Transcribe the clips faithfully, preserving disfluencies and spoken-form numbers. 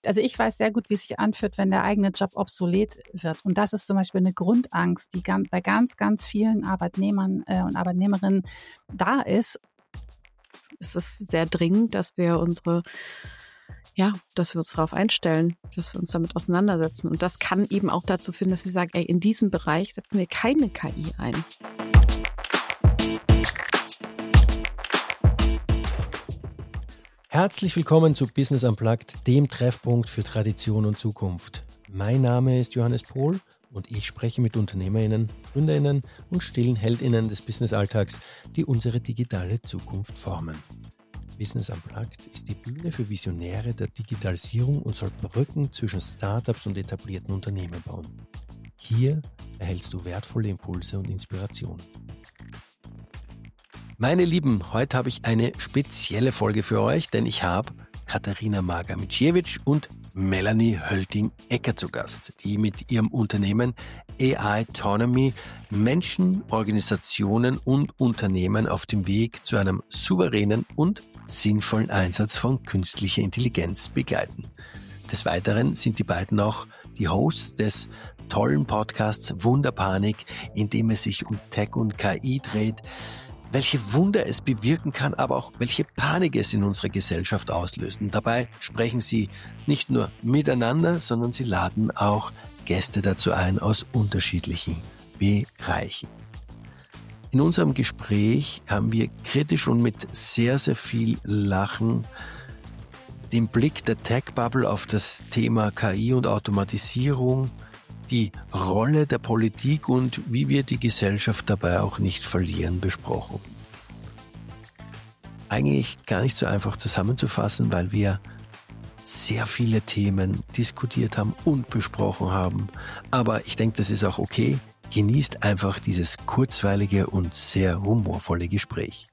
also ich weiß sehr gut, wie es sich anfühlt, wenn der eigene Job obsolet wird. Und das ist zum Beispiel eine Grundangst, die ganz, bei ganz, ganz vielen Arbeitnehmern äh, und Arbeitnehmerinnen da ist. Es ist sehr dringend, dass wir unsere, ja, dass wir uns darauf einstellen, dass wir uns damit auseinandersetzen. Und das kann eben auch dazu führen, dass wir sagen, ey, in diesem Bereich setzen wir keine K I ein. Herzlich willkommen zu Business Unplugged, dem Treffpunkt für Tradition und Zukunft. Mein Name ist Johannes Pohl und ich spreche mit UnternehmerInnen, GründerInnen und stillen HeldInnen des Businessalltags, die unsere digitale Zukunft formen. Business Unplugged ist die Bühne für Visionäre der Digitalisierung und soll Brücken zwischen Startups und etablierten Unternehmen bauen. Hier erhältst du wertvolle Impulse und Inspirationen. Meine Lieben, heute habe ich eine spezielle Folge für euch, denn ich habe Katharina Margamiciewicz und Melanie Hölting-Ecker zu Gast, die mit ihrem Unternehmen A I Autonomy Menschen, Organisationen und Unternehmen auf dem Weg zu einem souveränen und sinnvollen Einsatz von künstlicher Intelligenz begleiten. Des Weiteren sind die beiden auch die Hosts des tollen Podcasts Wunderpanik, in dem es sich um Tech und K I dreht, welche Wunder es bewirken kann, aber auch welche Panik es in unserer Gesellschaft auslöst. Und dabei sprechen sie nicht nur miteinander, sondern sie laden auch Gäste dazu ein aus unterschiedlichen Bereichen. In unserem Gespräch haben wir kritisch und mit sehr, sehr viel Lachen den Blick der Tech-Bubble auf das Thema K I und Automatisierung, die Rolle der Politik und wie wir die Gesellschaft dabei auch nicht verlieren, besprochen. Eigentlich gar nicht so einfach zusammenzufassen, weil wir sehr viele Themen diskutiert haben und besprochen haben. Aber ich denke, das ist auch okay. Genießt einfach dieses kurzweilige und sehr humorvolle Gespräch.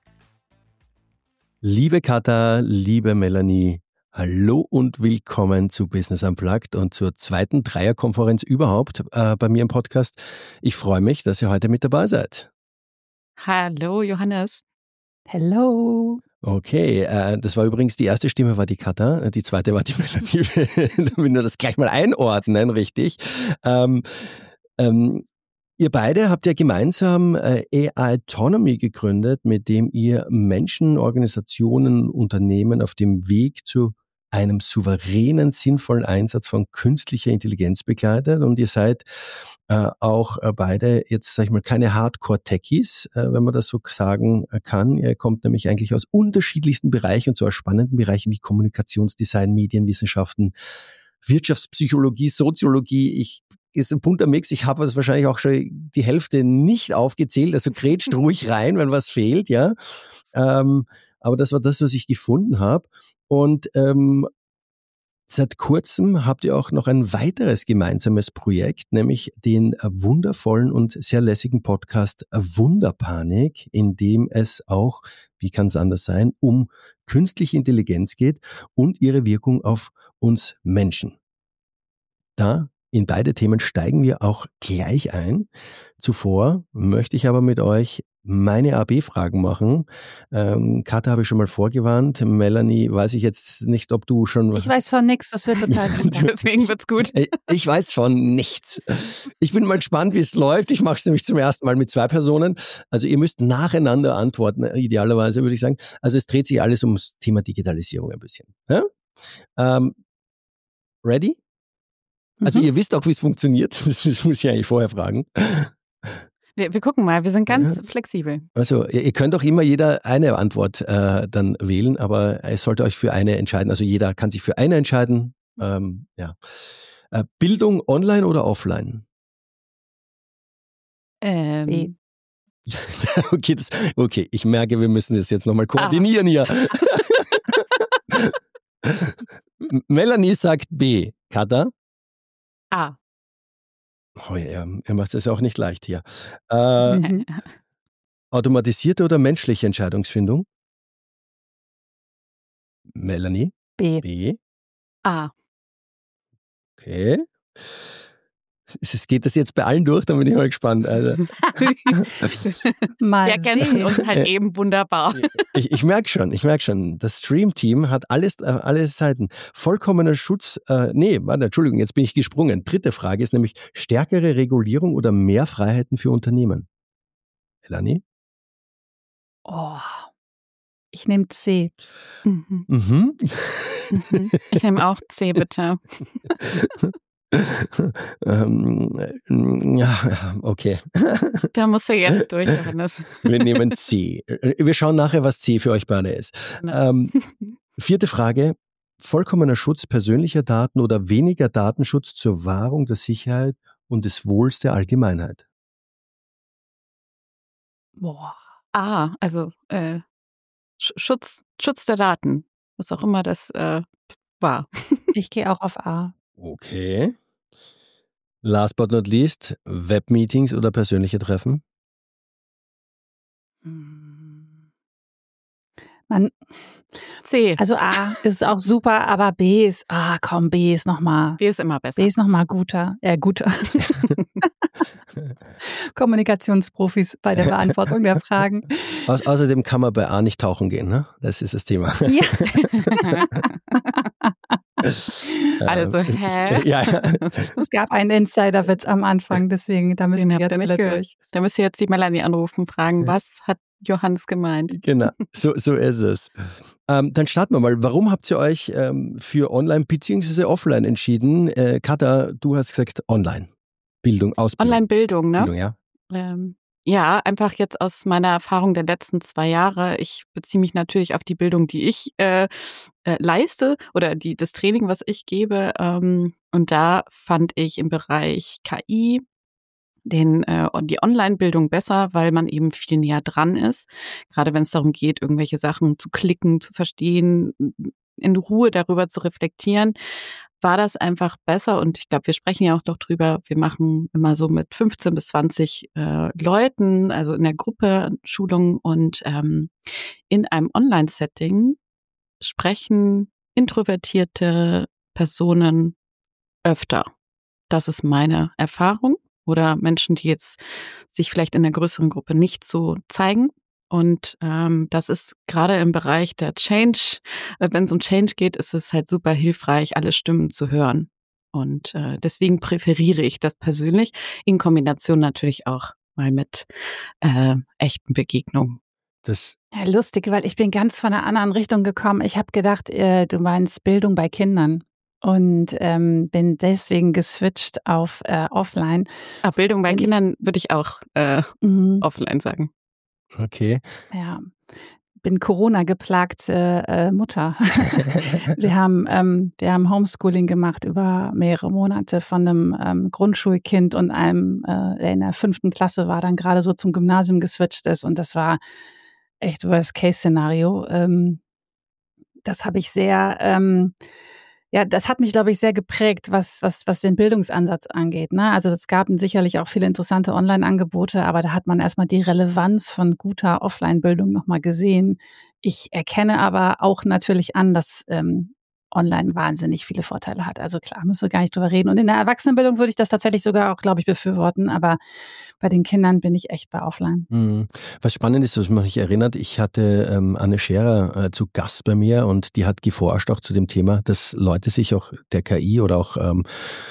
Liebe Katha, liebe Melanie, hallo und willkommen zu Business Unplugged und zur zweiten Dreierkonferenz überhaupt äh, bei mir im Podcast. Ich freue mich, dass ihr heute mit dabei seid. Hallo Johannes. Hello. Okay, äh, das war übrigens, die erste Stimme war die Katha, die zweite war die Melanie. Damit wir das gleich mal einordnen, richtig. Ähm, ähm, Ihr beide habt ja gemeinsam äh, A I Autonomy gegründet, mit dem ihr Menschen, Organisationen, Unternehmen auf dem Weg zu einem souveränen, sinnvollen Einsatz von künstlicher Intelligenz begleitet. Und ihr seid äh, auch äh, beide jetzt, sag ich mal, keine Hardcore-Techies, äh, wenn man das so sagen kann. Ihr kommt nämlich eigentlich aus unterschiedlichsten Bereichen und zwar aus spannenden Bereichen wie Kommunikationsdesign, Medienwissenschaften, Wirtschaftspsychologie, Soziologie. Ich ist ein bunter Mix. Ich habe es wahrscheinlich auch schon die Hälfte nicht aufgezählt. Also grätscht ruhig rein, wenn was fehlt, ja. Ähm, aber das war das, was ich gefunden habe. Und ähm, seit kurzem habt ihr auch noch ein weiteres gemeinsames Projekt, nämlich den wundervollen und sehr lässigen Podcast Wunderpanik, in dem es auch, wie kann es anders sein, um künstliche Intelligenz geht und ihre Wirkung auf uns Menschen. Da in beide Themen steigen wir auch gleich ein. Zuvor möchte ich aber mit euch meine A B-Fragen machen. Ähm, Katha habe ich schon mal vorgewarnt. Melanie, weiß ich jetzt nicht, ob du schon... Ich weiß von nichts, das wird total gut. Deswegen wird's gut. Ich weiß von nichts. Ich bin mal gespannt, wie es läuft. Ich mache es nämlich zum ersten Mal mit zwei Personen. Also ihr müsst nacheinander antworten, idealerweise würde ich sagen. Also es dreht sich alles ums Thema Digitalisierung ein bisschen. Ja? Ähm, ready? Also mhm. Ihr wisst auch, wie es funktioniert. Das muss ich eigentlich vorher fragen. Wir, wir gucken mal, wir sind ganz ja. flexibel. Also ihr könnt auch immer jeder eine Antwort äh, dann wählen, aber ihr sollt euch für eine entscheiden. Also jeder kann sich für eine entscheiden. Ähm, ja. Äh, Bildung online oder offline? Ähm. okay, das, okay, ich merke, wir müssen das jetzt nochmal koordinieren ah. hier. Melanie sagt B. Katha? A. Oh ja, er macht es auch nicht leicht hier. Äh, mhm. Automatisierte oder menschliche Entscheidungsfindung? Melanie? B. B. A. Okay. Es geht das jetzt bei allen durch, dann bin ich mal gespannt. Also. mal Wir ergänzen uns halt eben wunderbar. Ich, ich merke schon, ich merke schon, das Stream-Team hat alles, äh, alle Seiten. Vollkommener Schutz, äh, nee, warte, Entschuldigung, jetzt bin ich gesprungen. Dritte Frage ist nämlich stärkere Regulierung oder mehr Freiheiten für Unternehmen? Elani? Oh, ich nehme C. Mhm. Mhm. Mhm. Ich nehme auch C, bitte. ähm, ja, okay. Da musst du jetzt durch, Johannes. Wir nehmen C. Wir schauen nachher, was C für euch beide ist. Ähm, vierte Frage. Vollkommener Schutz persönlicher Daten oder weniger Datenschutz zur Wahrung der Sicherheit und des Wohls der Allgemeinheit? Boah. Ah, also äh, Schutz, Schutz der Daten, was auch immer das äh, war. Ich gehe auch auf A. Okay. Last but not least, Webmeetings oder persönliche Treffen? Man, C. Also A ist auch super, aber B ist, ah komm, B ist nochmal. B ist immer besser. B ist nochmal guter, äh, guter. Kommunikationsprofis bei der Beantwortung der Fragen. Au außerdem kann man bei A nicht tauchen gehen, ne? Das ist das Thema. Ja. Also, hä? Ja, ja. Es gab einen Insider-Witz am Anfang, deswegen, da müssen wir jetzt alle durch. Da müsst ihr jetzt die Melanie anrufen, fragen, was hat Johannes gemeint? Genau, so, so ist es. Ähm, dann starten wir mal. Warum habt ihr euch ähm, für Online bzw. Offline entschieden? Äh, Katha, du hast gesagt Online. Bildung, Ausbildung. Online-Bildung, ne? Bildung, ja. Ähm, ja, einfach jetzt aus meiner Erfahrung der letzten zwei Jahre. Ich beziehe mich natürlich auf die Bildung, die ich äh, äh, leiste oder die das Training, was ich gebe. Ähm, und da fand ich im Bereich K I den äh, die Online-Bildung besser, weil man eben viel näher dran ist. Gerade wenn es darum geht, irgendwelche Sachen zu klicken, zu verstehen, in Ruhe darüber zu reflektieren, war das einfach besser. Und ich glaube, wir sprechen ja auch doch drüber. Wir machen immer so mit fünfzehn bis zwanzig äh, Leuten, also in der Gruppe Schulungen, und ähm, in einem Online-Setting sprechen introvertierte Personen öfter. Das ist meine Erfahrung. Oder Menschen, die jetzt sich vielleicht in der größeren Gruppe nicht so zeigen. Und ähm, das ist gerade im Bereich der Change, äh, wenn es um Change geht, ist es halt super hilfreich, alle Stimmen zu hören. Und äh, deswegen präferiere ich das persönlich, in Kombination natürlich auch mal mit äh, echten Begegnungen. Das ja, lustig, weil ich bin ganz von einer anderen Richtung gekommen. Ich habe gedacht, äh, du meinst Bildung bei Kindern. Und ähm, bin deswegen geswitcht auf äh, Offline. Ah, Bildung bei Bin Kindern würde ich auch äh, mhm. offline sagen. Okay. Ja, bin Corona geplagte äh, Mutter. wir haben ähm, wir haben Homeschooling gemacht über mehrere Monate von einem ähm, Grundschulkind und einem, äh, der in der fünften Klasse war, dann gerade so zum Gymnasium geswitcht ist. Und das war echt Worst-Case-Szenario. Ähm, das habe ich sehr ähm, Ja, das hat mich, glaube ich, sehr geprägt, was, was, was den Bildungsansatz angeht, ne? Also es gab sicherlich auch viele interessante Online-Angebote, aber da hat man erstmal die Relevanz von guter Offline-Bildung nochmal gesehen. Ich erkenne aber auch natürlich an, dass ähm, Online wahnsinnig viele Vorteile hat. Also klar, müssen wir gar nicht drüber reden. Und in der Erwachsenenbildung würde ich das tatsächlich sogar auch, glaube ich, befürworten. Aber bei den Kindern bin ich echt bei Offline. Mhm. Was spannend ist, was mich erinnert, ich hatte ähm, Anne Scherer äh, zu Gast bei mir und die hat geforscht auch zu dem Thema, dass Leute sich auch der K I oder auch ähm,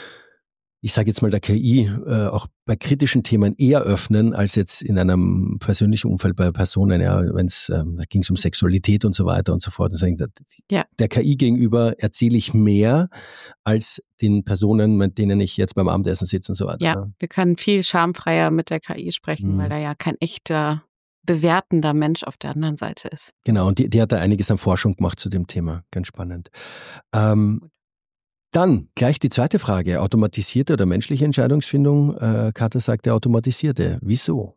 ich sage jetzt mal der K I, äh, auch bei kritischen Themen eher öffnen, als jetzt in einem persönlichen Umfeld bei Personen, ja, wenn es, ähm, da ging es um Sexualität und so weiter und so fort. Und sagen, ja. Der K I gegenüber erzähle ich mehr als den Personen, mit denen ich jetzt beim Abendessen sitze und so weiter. Ja, ja. Wir können viel schamfreier mit der K I sprechen, mhm. weil da ja kein echter bewertender Mensch auf der anderen Seite ist. Genau, und die, die hat da einiges an Forschung gemacht zu dem Thema. Ganz spannend. Ähm, Dann gleich die zweite Frage. Automatisierte oder menschliche Entscheidungsfindung? Äh, Katha sagte automatisierte. Wieso?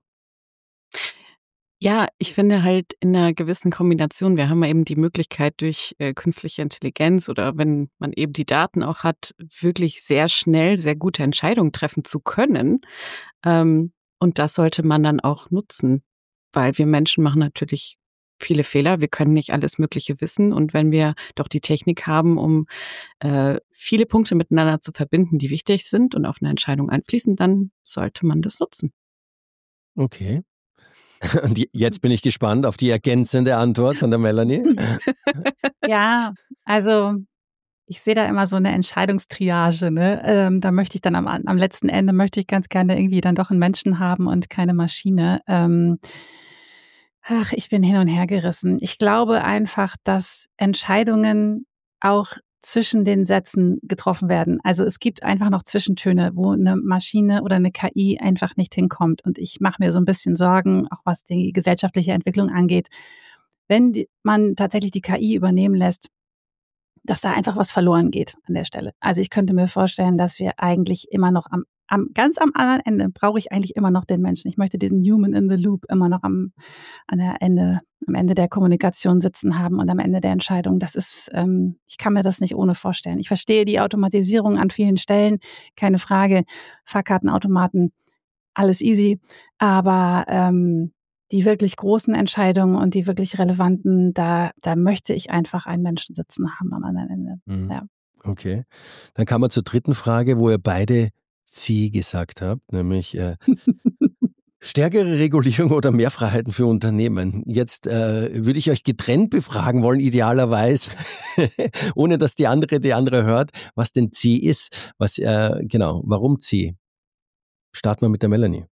Ja, ich finde halt in einer gewissen Kombination, wir haben ja eben die Möglichkeit durch äh, künstliche Intelligenz oder wenn man eben die Daten auch hat, wirklich sehr schnell sehr gute Entscheidungen treffen zu können. Ähm, und das sollte man dann auch nutzen, weil wir Menschen machen natürlich viele Fehler. Wir können nicht alles Mögliche wissen. Und wenn wir doch die Technik haben, um äh, viele Punkte miteinander zu verbinden, die wichtig sind und auf eine Entscheidung einfließen, dann sollte man das nutzen. Okay. Und jetzt bin ich gespannt auf die ergänzende Antwort von der Melanie. Ja, also ich sehe da immer so eine Entscheidungstriage, ne? Ähm, da möchte ich dann am, am letzten Ende möchte ich ganz gerne irgendwie dann doch einen Menschen haben und keine Maschine. Ähm, ach, ich bin hin und her gerissen. Ich glaube einfach, dass Entscheidungen auch zwischen den Sätzen getroffen werden. Also es gibt einfach noch Zwischentöne, wo eine Maschine oder eine K I einfach nicht hinkommt. Und ich mache mir so ein bisschen Sorgen, auch was die gesellschaftliche Entwicklung angeht, wenn die, man tatsächlich die K I übernehmen lässt, dass da einfach was verloren geht an der Stelle. Also ich könnte mir vorstellen, dass wir eigentlich immer noch am, am ganz am anderen Ende brauche ich eigentlich immer noch den Menschen. Ich möchte diesen Human in the Loop immer noch am, an der Ende, am Ende der Kommunikation sitzen haben und am Ende der Entscheidung. Das ist, ähm, ich kann mir das nicht ohne vorstellen. Ich verstehe die Automatisierung an vielen Stellen, keine Frage. Fahrkartenautomaten, alles easy, aber ähm, die wirklich großen Entscheidungen und die wirklich relevanten, da, da möchte ich einfach einen Menschen sitzen haben am anderen Ende. Mhm. Ja. Okay. Dann kommen wir zur dritten Frage, wo ihr beide C gesagt habt, nämlich äh, stärkere Regulierung oder mehr Freiheiten für Unternehmen. Jetzt äh, würde ich euch getrennt befragen wollen, idealerweise, ohne dass die andere die andere hört, was denn C ist. Was äh, genau, warum C? Starten wir mit der Melanie.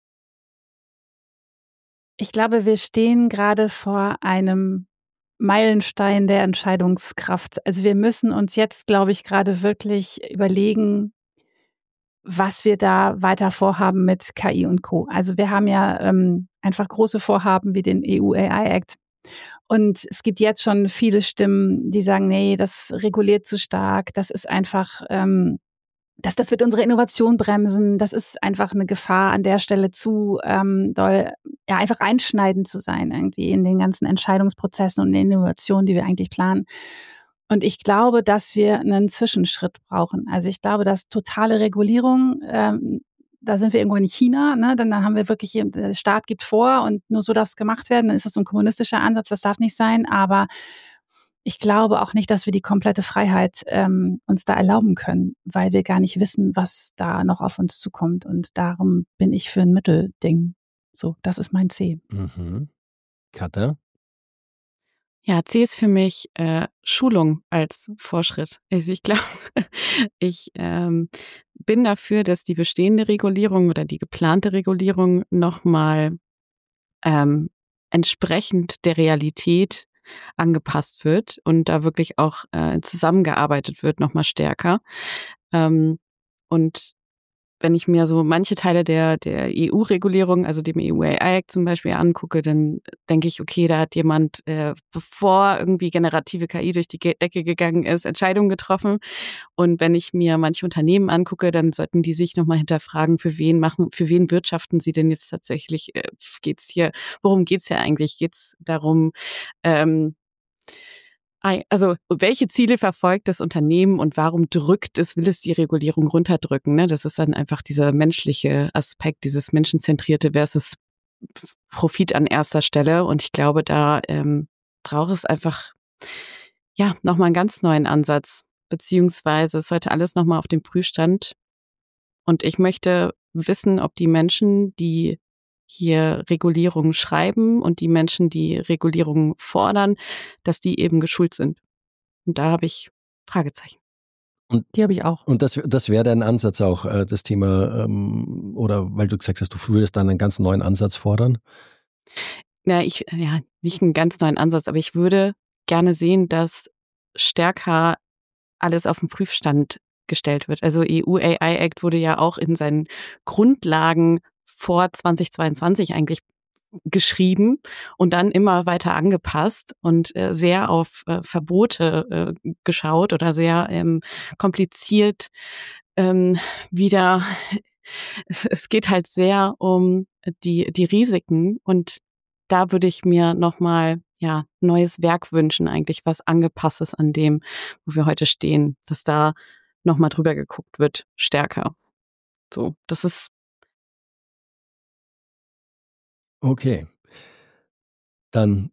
Ich glaube, wir stehen gerade vor einem Meilenstein der Entscheidungskraft. Also wir müssen uns jetzt, glaube ich, gerade wirklich überlegen, was wir da weiter vorhaben mit K I und Co. Also wir haben ja ähm, einfach große Vorhaben wie den E U A I Act. Und es gibt jetzt schon viele Stimmen, die sagen, nee, das reguliert zu stark, das ist einfach, ähm, das, das wird unsere Innovation bremsen, das ist einfach eine Gefahr an der Stelle zu ähm, doll, ja, einfach einschneidend zu sein irgendwie in den ganzen Entscheidungsprozessen und Innovationen, die wir eigentlich planen. Und ich glaube, dass wir einen Zwischenschritt brauchen. Also ich glaube, dass totale Regulierung, ähm, da sind wir irgendwo in China, ne? Dann haben wir wirklich, der Staat gibt vor und nur so darf es gemacht werden. Dann ist das so ein kommunistischer Ansatz, das darf nicht sein. Aber ich glaube auch nicht, dass wir die komplette Freiheit ähm, uns da erlauben können, weil wir gar nicht wissen, was da noch auf uns zukommt. Und darum bin ich für ein Mittelding. So, das ist mein C. Mhm. Katha? Ja, C ist für mich äh, Schulung als Vorschritt. Also ich glaube, ich ähm, bin dafür, dass die bestehende Regulierung oder die geplante Regulierung nochmal ähm, entsprechend der Realität angepasst wird und da wirklich auch äh, zusammengearbeitet wird, nochmal stärker. Ähm, und wenn ich mir so manche Teile der der E U-Regulierung, also dem E U A I Act zum Beispiel angucke, dann denke ich, okay, da hat jemand, äh, bevor irgendwie generative K I durch die Decke gegangen ist, Entscheidungen getroffen. Und wenn ich mir manche Unternehmen angucke, dann sollten die sich nochmal hinterfragen, für wen machen, für wen wirtschaften sie denn jetzt tatsächlich? Äh, geht's hier, worum geht's ja eigentlich? Geht's darum, ähm, also welche Ziele verfolgt das Unternehmen und warum drückt es, will es die Regulierung runterdrücken? Ne? Das ist dann einfach dieser menschliche Aspekt, dieses menschenzentrierte versus Profit an erster Stelle. Und ich glaube, da ähm, braucht es einfach ja nochmal einen ganz neuen Ansatz, beziehungsweise es sollte alles nochmal auf den Prüfstand. Und ich möchte wissen, ob die Menschen, die hier Regulierungen schreiben und die Menschen, die Regulierungen fordern, dass die eben geschult sind. Und da habe ich Fragezeichen. Und die habe ich auch. Und das, das wäre dein Ansatz auch, äh, das Thema, ähm, oder weil du gesagt hast, du würdest dann einen ganz neuen Ansatz fordern? Na, ich, ja, nicht einen ganz neuen Ansatz, aber ich würde gerne sehen, dass stärker alles auf den Prüfstand gestellt wird. Also E U A I Act wurde ja auch in seinen Grundlagen vor zweitausendzweiundzwanzig eigentlich geschrieben und dann immer weiter angepasst und äh, sehr auf äh, Verbote äh, geschaut oder sehr ähm, kompliziert ähm, wieder. Es, es geht halt sehr um die die Risiken und da würde ich mir nochmal ja neues Werk wünschen, eigentlich was angepasst ist an dem, wo wir heute stehen, dass da nochmal drüber geguckt wird, stärker. So, das ist Okay. Dann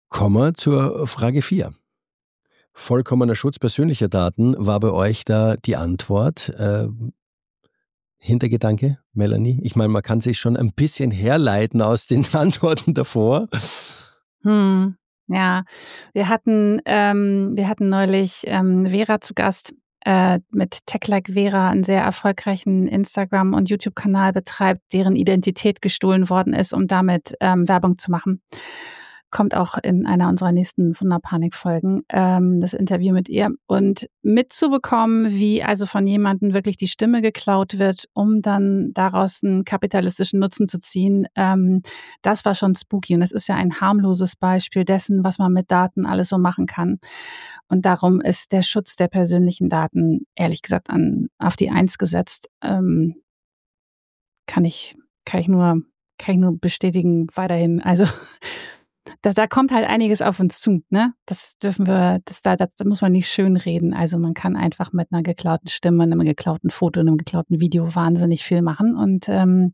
Kommen wir zur Frage vier. Vollkommener Schutz persönlicher Daten war bei euch da die Antwort. Äh, Hintergedanke, Melanie? Ich meine, man kann sich schon ein bisschen herleiten aus den Antworten davor. Hm, ja, wir hatten, ähm, wir hatten neulich ähm, Vera zu Gast äh, mit Tech Like Vera, einen sehr erfolgreichen Instagram- und YouTube-Kanal betreibt, deren Identität gestohlen worden ist, um damit ähm, Werbung zu machen. Kommt auch in einer unserer nächsten Wunderpanik-Folgen, ähm, das Interview mit ihr. Und mitzubekommen, wie also von jemandem wirklich die Stimme geklaut wird, um dann daraus einen kapitalistischen Nutzen zu ziehen, ähm, das war schon spooky. Und das ist ja ein harmloses Beispiel dessen, was man mit Daten alles so machen kann. Und darum ist der Schutz der persönlichen Daten, ehrlich gesagt, an auf die Eins gesetzt. Ähm, kann ich, kann ich nur, kann ich nur bestätigen weiterhin. Also Da, da kommt halt einiges auf uns zu, ne? Das dürfen wir, das da, das muss man nicht schön reden. Also man kann einfach mit einer geklauten Stimme, einem geklauten Foto, einem geklauten Video wahnsinnig viel machen und ähm,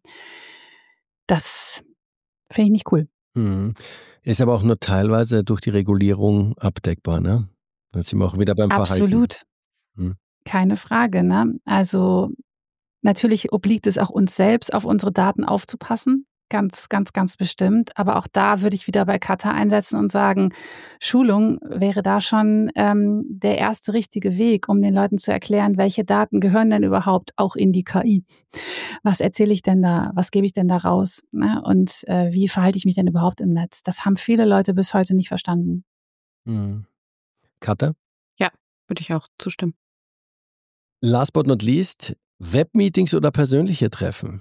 das finde ich nicht cool. Mhm. Ist aber auch nur teilweise durch die Regulierung abdeckbar, ne? Da sind wir auch wieder beim Verhalten. Absolut. Hm. Keine Frage, ne? Also natürlich obliegt es auch uns selbst, auf unsere Daten aufzupassen. Ganz, ganz, ganz bestimmt. Aber auch da würde ich wieder bei Kata einsetzen und sagen, Schulung wäre da schon ähm, der erste richtige Weg, um den Leuten zu erklären, welche Daten gehören denn überhaupt auch in die K I. Was erzähle ich denn da? Was gebe ich denn da raus? Ne? Und äh, wie verhalte ich mich denn überhaupt im Netz? Das haben viele Leute bis heute nicht verstanden. Mhm. Kata? Ja, würde ich auch zustimmen. Last but not least, Webmeetings oder persönliche Treffen?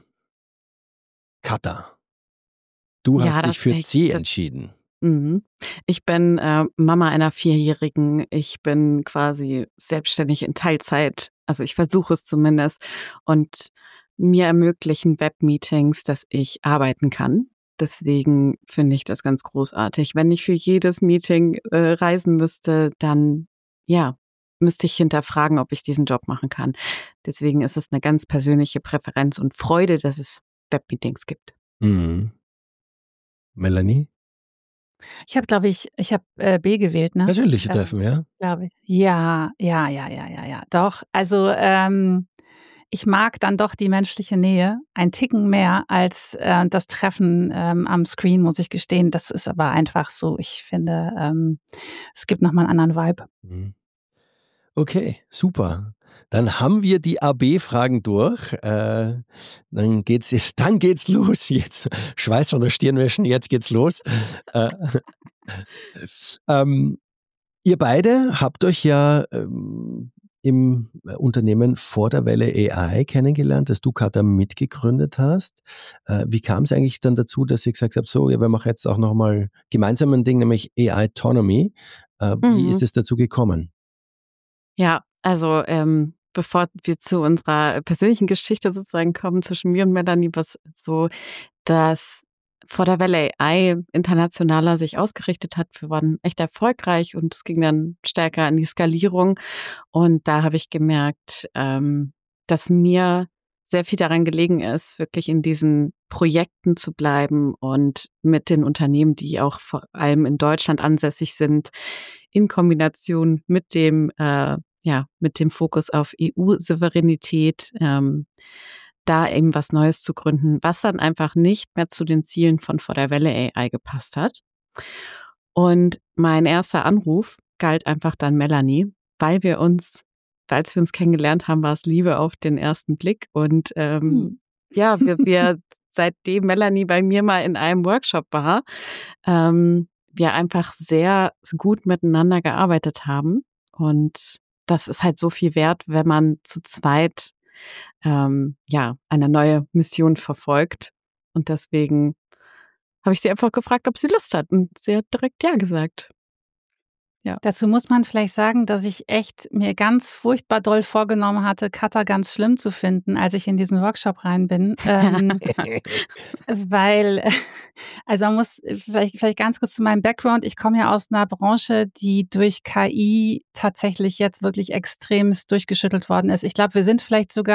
Kata, du Ja, hast das dich für echt- C das- entschieden. Mhm. Ich bin äh, Mama einer Vierjährigen. Ich bin quasi selbstständig in Teilzeit. Also ich versuche es zumindest. Und mir ermöglichen Webmeetings, dass ich arbeiten kann. Deswegen finde ich das ganz großartig. Wenn ich für jedes Meeting äh, reisen müsste, dann ja, müsste ich hinterfragen, ob ich diesen Job machen kann. Deswegen ist es eine ganz persönliche Präferenz und Freude, dass es Webmeetings gibt. Mhm. Melanie? Ich habe, glaube ich, ich habe äh, B gewählt, ne? Persönliche Ähm, Treffen, ja? Glaube ich. Ja, ja, ja, ja, ja, ja. Doch. Also ähm, ich mag dann doch die menschliche Nähe ein Ticken mehr als äh, das Treffen ähm, am Screen, muss ich gestehen. Das ist aber einfach so. Ich finde, ähm, es gibt nochmal einen anderen Vibe. Mhm. Okay, super. Dann haben wir die A B-Fragen durch. Äh, dann geht's jetzt, dann geht's los. Jetzt Schweiß von der Stirn wäschen, jetzt geht's los. äh, ähm, ihr beide habt euch ja ähm, im Unternehmen Vor der Welle A I kennengelernt, das du, Kata, mitgegründet hast. Äh, wie kam es eigentlich dann dazu, dass ihr gesagt habt, so, ja, wir machen jetzt auch nochmal gemeinsam ein Ding, nämlich A I-Autonomy. Äh, wie Mhm. ist es dazu gekommen? Ja, also ähm, bevor wir zu unserer persönlichen Geschichte sozusagen kommen zwischen mir und Melanie, was so, dass Vor der Welle A I internationaler sich ausgerichtet hat. Wir waren echt erfolgreich und es ging dann stärker in die Skalierung. Und da habe ich gemerkt, ähm, dass mir sehr viel daran gelegen ist, wirklich in diesen Projekten zu bleiben und mit den Unternehmen, die auch vor allem in Deutschland ansässig sind, in Kombination mit dem, äh, ja, mit dem Fokus auf E U-Souveränität, ähm, da eben was Neues zu gründen, was dann einfach nicht mehr zu den Zielen von Vor der Welle A I gepasst hat. Und mein erster Anruf galt einfach dann Melanie, weil wir uns, als wir uns kennengelernt haben, war es Liebe auf den ersten Blick. Und ähm, Hm. ja, wir, wir seitdem Melanie bei mir mal in einem Workshop war, ähm, wir einfach sehr gut miteinander gearbeitet haben. Und das ist halt so viel wert, wenn man zu zweit ähm, ja eine neue Mission verfolgt. Und deswegen habe ich sie einfach gefragt, ob sie Lust hat. Und sie hat direkt ja gesagt. Ja. Dazu muss man vielleicht sagen, dass ich echt mir ganz furchtbar doll vorgenommen hatte, Kata ganz schlimm zu finden, als ich in diesen Workshop rein bin. Ähm, weil, also man muss vielleicht, vielleicht ganz kurz zu meinem Background. Ich komme ja aus einer Branche, die durch K I tatsächlich jetzt wirklich extremst durchgeschüttelt worden ist. Ich glaube, wir sind vielleicht sogar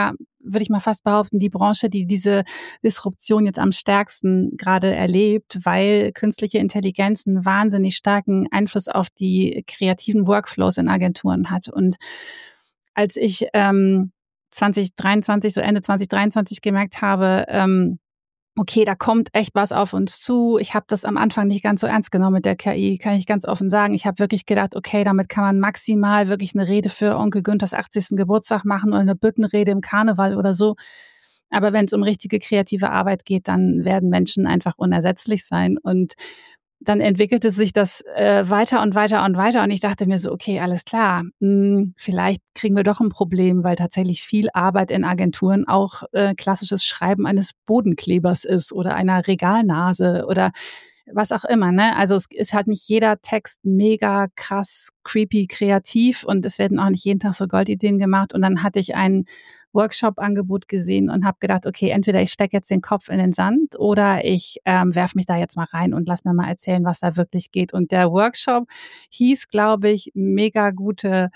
würde ich mal fast behaupten, die Branche, die diese Disruption jetzt am stärksten gerade erlebt, weil künstliche Intelligenz einen wahnsinnig starken Einfluss auf die kreativen Workflows in Agenturen hat. Und als ich ähm, zwanzig dreiundzwanzig, so Ende zwanzig dreiundzwanzig gemerkt habe, ähm, okay, da kommt echt was auf uns zu. Ich habe das am Anfang nicht ganz so ernst genommen mit der K I, kann ich ganz offen sagen. Ich habe wirklich gedacht, okay, damit kann man maximal wirklich eine Rede für Onkel Günthers achtzigsten Geburtstag machen oder eine Büttenrede im Karneval oder so. Aber wenn es um richtige kreative Arbeit geht, dann werden Menschen einfach unersetzlich sein. Und dann entwickelte sich das äh, weiter und weiter und weiter und ich dachte mir so, okay, alles klar, mh, vielleicht kriegen wir doch ein Problem, weil tatsächlich viel Arbeit in Agenturen auch äh, klassisches Schreiben eines Bodenklebers ist oder einer Regalnase oder was auch immer, ne? Also es ist halt nicht jeder Text mega krass, creepy, kreativ und es werden auch nicht jeden Tag so Goldideen gemacht und dann hatte ich ein Workshop-Angebot gesehen und habe gedacht, okay, entweder ich stecke jetzt den Kopf in den Sand oder ich ähm, werfe mich da jetzt mal rein und lass mir mal erzählen, was da wirklich geht. Und der Workshop hieß, glaube ich, mega gute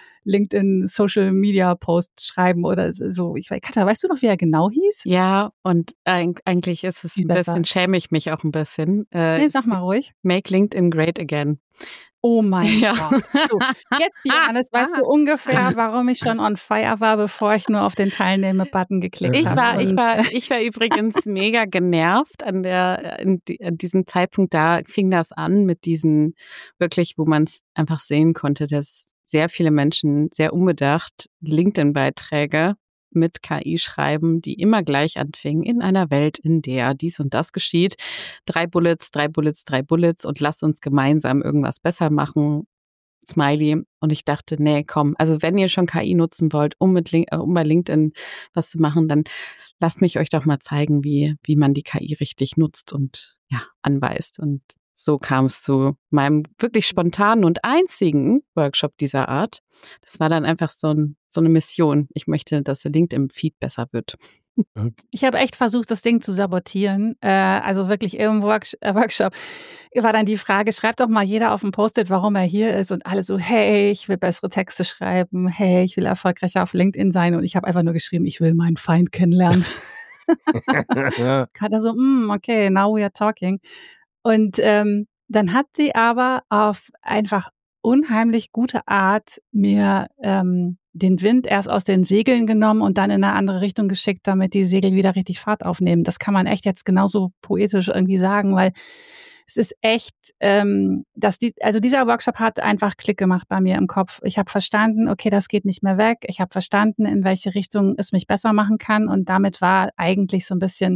LinkedIn-Social-Media-Posts schreiben oder so. Ich weiß, Katja, weißt du noch, wie er genau hieß? Ja, und eigentlich ist es Wie ein besser. bisschen, schäme ich mich auch ein bisschen. Äh, Nee, sag mal ruhig. Make LinkedIn great again. Oh mein Ja. Gott. So, jetzt, Johannes, weißt du ungefähr, warum ich schon on fire war, bevor ich nur auf den Teilnehme-Button geklickt Ich habe. war, ich Und, war, äh, ich war übrigens mega genervt an der, in die, an diesem Zeitpunkt. Da fing das an mit diesen wirklich, wo man es einfach sehen konnte, dass sehr viele Menschen sehr unbedacht LinkedIn-Beiträge mit K I schreiben, die immer gleich anfingen, in einer Welt, in der dies und das geschieht. Drei Bullets, drei Bullets, drei Bullets und lasst uns gemeinsam irgendwas besser machen. Smiley. Und ich dachte, nee, komm, also wenn ihr schon K I nutzen wollt, um, mit Link, äh, um bei LinkedIn was zu machen, dann lasst mich euch doch mal zeigen, wie, wie man die K I richtig nutzt und ja, anweist. Und so kam es zu meinem wirklich spontanen und einzigen Workshop dieser Art. Das war dann einfach so, ein, so eine Mission. Ich möchte, dass der LinkedIn-Feed besser wird. Ich habe echt versucht, das Ding zu sabotieren. Äh, also wirklich im Work- äh, Workshop war dann die Frage, schreibt doch mal jeder auf dem Post-it, warum er hier ist. Und alle so, hey, ich will bessere Texte schreiben. Hey, ich will erfolgreicher auf LinkedIn sein. Und ich habe einfach nur geschrieben, ich will meinen Feind kennenlernen. Hat er so, mm, okay, now we are talking. Und ähm, dann hat sie aber auf einfach unheimlich gute Art mir ähm, den Wind erst aus den Segeln genommen und dann in eine andere Richtung geschickt, damit die Segel wieder richtig Fahrt aufnehmen. Das kann man echt jetzt genauso poetisch irgendwie sagen, weil es ist echt, ähm, dass die, also dieser Workshop hat einfach Klick gemacht bei mir im Kopf. Ich habe verstanden, okay, das geht nicht mehr weg. Ich habe verstanden, in welche Richtung es mich besser machen kann und damit war eigentlich so ein bisschen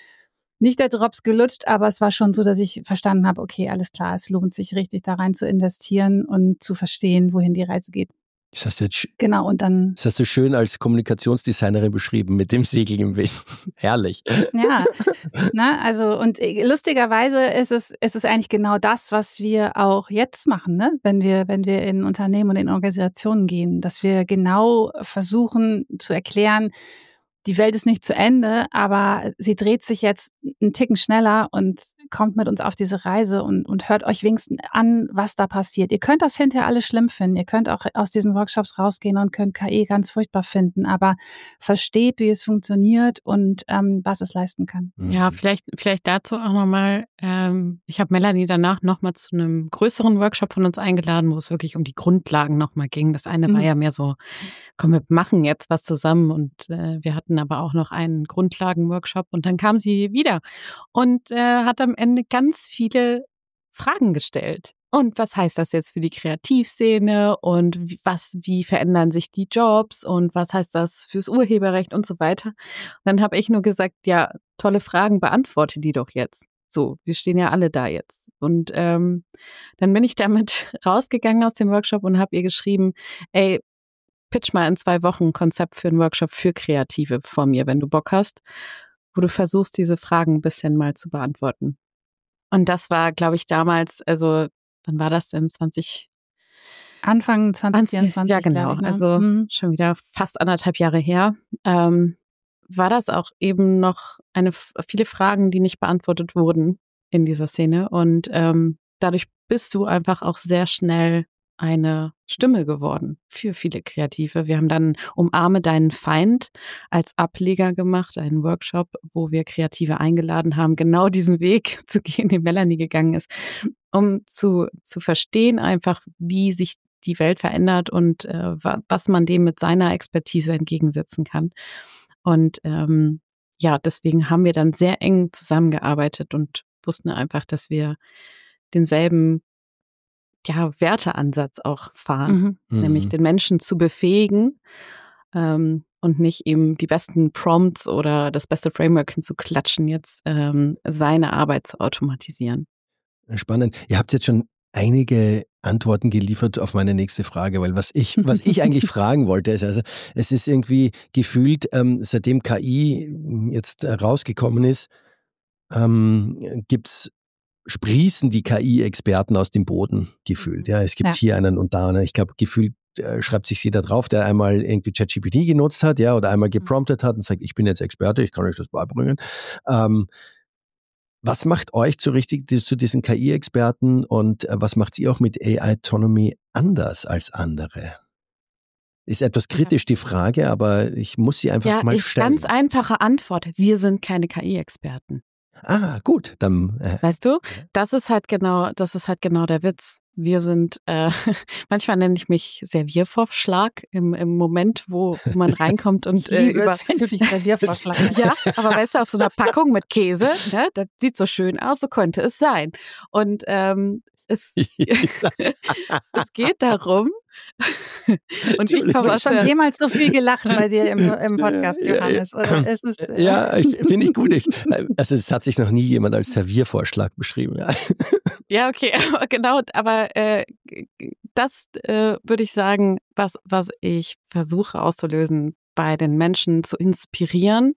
nicht der Drops gelutscht, aber es war schon so, dass ich verstanden habe, okay, alles klar, es lohnt sich richtig da rein zu investieren und zu verstehen, wohin die Reise geht. Das hast du jetzt Genau, und dann. Das hast du schön als Kommunikationsdesignerin beschrieben, mit dem Segel im Wind. Herrlich. Ja, na, also und lustigerweise ist es, ist es eigentlich genau das, was wir auch jetzt machen, ne? Wenn wir, wenn wir in Unternehmen und in Organisationen gehen, dass wir genau versuchen zu erklären, die Welt ist nicht zu Ende, aber sie dreht sich jetzt einen Ticken schneller und kommt mit uns auf diese Reise und, und hört euch wenigstens an, was da passiert. Ihr könnt das hinterher alles schlimm finden. Ihr könnt auch aus diesen Workshops rausgehen und könnt K I ganz furchtbar finden, aber versteht, wie es funktioniert und ähm, was es leisten kann. Ja, vielleicht, vielleicht dazu auch nochmal. Ähm, ich habe Melanie danach nochmal zu einem größeren Workshop von uns eingeladen, wo es wirklich um die Grundlagen nochmal ging. Das eine mhm. war ja mehr so, komm, wir machen jetzt was zusammen und äh, wir hatten aber auch noch einen Grundlagen-Workshop und dann kam sie wieder und äh, hat am Ende ganz viele Fragen gestellt. Und was heißt das jetzt für die Kreativszene und wie, was, wie verändern sich die Jobs und was heißt das fürs Urheberrecht und so weiter? Und dann habe ich nur gesagt, ja, tolle Fragen, beantworte die doch jetzt. So, wir stehen ja alle da jetzt. Und ähm, dann bin ich damit rausgegangen aus dem Workshop und habe ihr geschrieben, ey, pitch mal in zwei Wochen ein Konzept für einen Workshop für Kreative vor mir, wenn du Bock hast, wo du versuchst, diese Fragen ein bisschen mal zu beantworten. Und das war, glaube ich, damals, also wann war das denn? zwanzig Anfang zwanzig vierundzwanzig. Ja, genau. Ich, ne? Also mhm. schon wieder fast anderthalb Jahre her. Ähm, war das auch eben noch eine viele Fragen, die nicht beantwortet wurden in dieser Szene. Und ähm, dadurch bist du einfach auch sehr schnell eine Stimme geworden für viele Kreative. Wir haben dann Umarme deinen Feind als Ableger gemacht, einen Workshop, wo wir Kreative eingeladen haben, genau diesen Weg zu gehen, den Melanie gegangen ist, um zu, zu verstehen einfach, wie sich die Welt verändert und äh, was man dem mit seiner Expertise entgegensetzen kann. Und ähm, ja, deswegen haben wir dann sehr eng zusammengearbeitet und wussten einfach, dass wir denselben ja, Werteansatz auch fahren, Mhm. nämlich den Menschen zu befähigen ähm, und nicht eben die besten Prompts oder das beste Framework hinzuklatschen, jetzt ähm, seine Arbeit zu automatisieren. Spannend. Ihr habt jetzt schon einige Antworten geliefert auf meine nächste Frage, weil was ich, was ich eigentlich fragen wollte, ist also, es ist irgendwie gefühlt, ähm, seitdem K I jetzt äh, rausgekommen ist, ähm, gibt's sprießen die K I-Experten aus dem Boden gefühlt. Ja, es gibt Ja. hier einen und da einen. Ich glaube, gefühlt äh, schreibt sich jeder drauf, der einmal irgendwie ChatGPT genutzt hat, ja, oder einmal gepromptet hat und sagt, ich bin jetzt Experte, ich kann euch das beibringen. Ähm, was macht euch zu richtig zu diesen K I-Experten und äh, was macht sie auch mit A I-Autonomy anders als andere? Ist etwas kritisch die Frage, aber ich muss sie einfach ja, mal ich, stellen. ganz einfache Antwort. Wir sind keine K I-Experten. Ah, gut, dann. Äh, Weißt du, das ist halt genau, das ist halt genau der Witz. Wir sind, äh, manchmal nenne ich mich Serviervorschlag im, im Moment, wo, wo man reinkommt und Ich liebe äh, über. es, wenn du dich Serviervorschlag nennst. Ja, aber weißt du, auf so einer Packung mit Käse, ne, das sieht so schön aus, so könnte es sein. Und ähm, es, es geht darum. Und ich komme aus schon der jemals so viel gelacht bei dir im, im Podcast, Johannes. Oder? Es ist, äh, Ja, finde ich gut. Ich, also es hat sich noch nie jemand als Serviervorschlag beschrieben. Ja, ja okay, aber genau, aber äh, das äh, würde ich sagen, was, was ich versuche auszulösen, bei den Menschen zu inspirieren.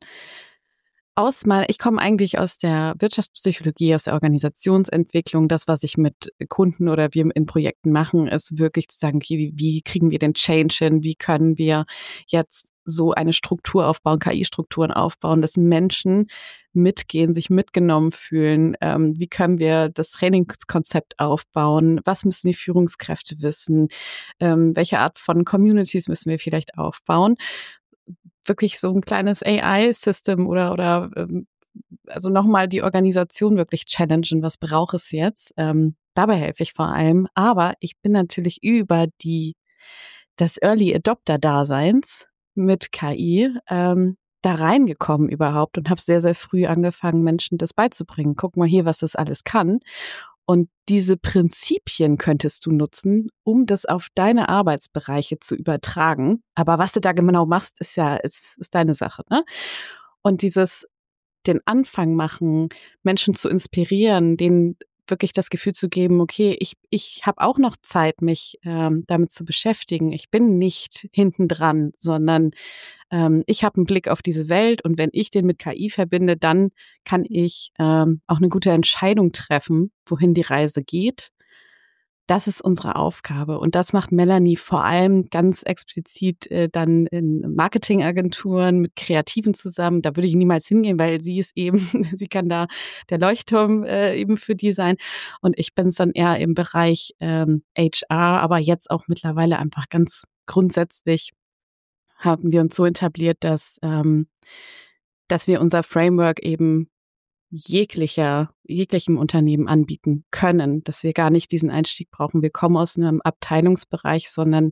Aus meiner, ich komme eigentlich aus der Wirtschaftspsychologie, aus der Organisationsentwicklung. Das, was ich mit Kunden oder wir in Projekten machen, ist wirklich zu sagen, okay, wie, wie kriegen wir den Change hin? Wie können wir jetzt so eine Struktur aufbauen, K I-Strukturen aufbauen, dass Menschen mitgehen, sich mitgenommen fühlen? Ähm, wie können wir das Trainingskonzept aufbauen? Was müssen die Führungskräfte wissen? Ähm, welche Art von Communities müssen wir vielleicht aufbauen? Wirklich so ein kleines A I-System oder oder ähm, also nochmal die Organisation wirklich challengen, was braucht es jetzt? Ähm, dabei helfe ich vor allem. Aber ich bin natürlich über die das Early Adopter-Daseins mit K I ähm, da reingekommen überhaupt und habe sehr, sehr früh angefangen, Menschen das beizubringen. Guck mal hier, was das alles kann. Und diese Prinzipien könntest du nutzen, um das auf deine Arbeitsbereiche zu übertragen. Aber was du da genau machst, ist ja ist, ist deine Sache, ne? Und dieses den Anfang machen, Menschen zu inspirieren, denen wirklich das Gefühl zu geben, okay, ich ich habe auch noch Zeit, mich ähm, damit zu beschäftigen. Ich bin nicht hinten dran, sondern ähm, ich habe einen Blick auf diese Welt und wenn ich den mit K I verbinde, dann kann ich ähm, auch eine gute Entscheidung treffen, wohin die Reise geht. Das ist unsere Aufgabe und das macht Melanie vor allem ganz explizit äh, dann in Marketingagenturen mit Kreativen zusammen. Da würde ich niemals hingehen, weil sie ist eben, sie kann da der Leuchtturm äh, eben für die sein und ich bin es dann eher im Bereich ähm, H R, aber jetzt auch mittlerweile einfach ganz grundsätzlich haben wir uns so etabliert, dass ähm, dass wir unser Framework eben jeglicher, jeglichem Unternehmen anbieten können, dass wir gar nicht diesen Einstieg brauchen. Wir kommen aus einem Abteilungsbereich, sondern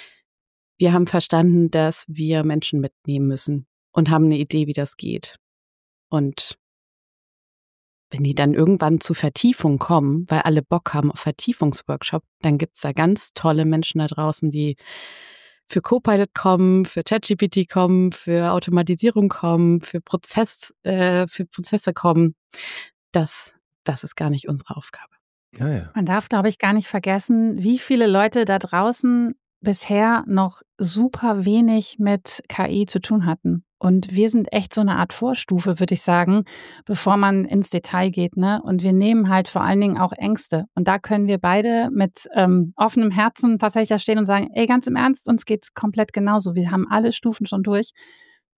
wir haben verstanden, dass wir Menschen mitnehmen müssen und haben eine Idee, wie das geht. Und wenn die dann irgendwann zu Vertiefung kommen, weil alle Bock haben auf Vertiefungsworkshop, dann gibt's da ganz tolle Menschen da draußen, die für Copilot kommen, für ChatGPT kommen, für Automatisierung kommen, für Prozess, äh, für Prozesse kommen. Das, das ist gar nicht unsere Aufgabe. ja, ja. Man darf, glaube ich, gar nicht vergessen, wie viele Leute da draußen bisher noch super wenig mit K I zu tun hatten. Und wir sind echt so eine Art Vorstufe, würde ich sagen, bevor man ins Detail geht, ne? Und wir nehmen halt vor allen Dingen auch Ängste. Und da können wir beide mit ähm, offenem Herzen tatsächlich da stehen und sagen, ey, ganz im Ernst, uns geht's komplett genauso. Wir haben alle Stufen schon durch.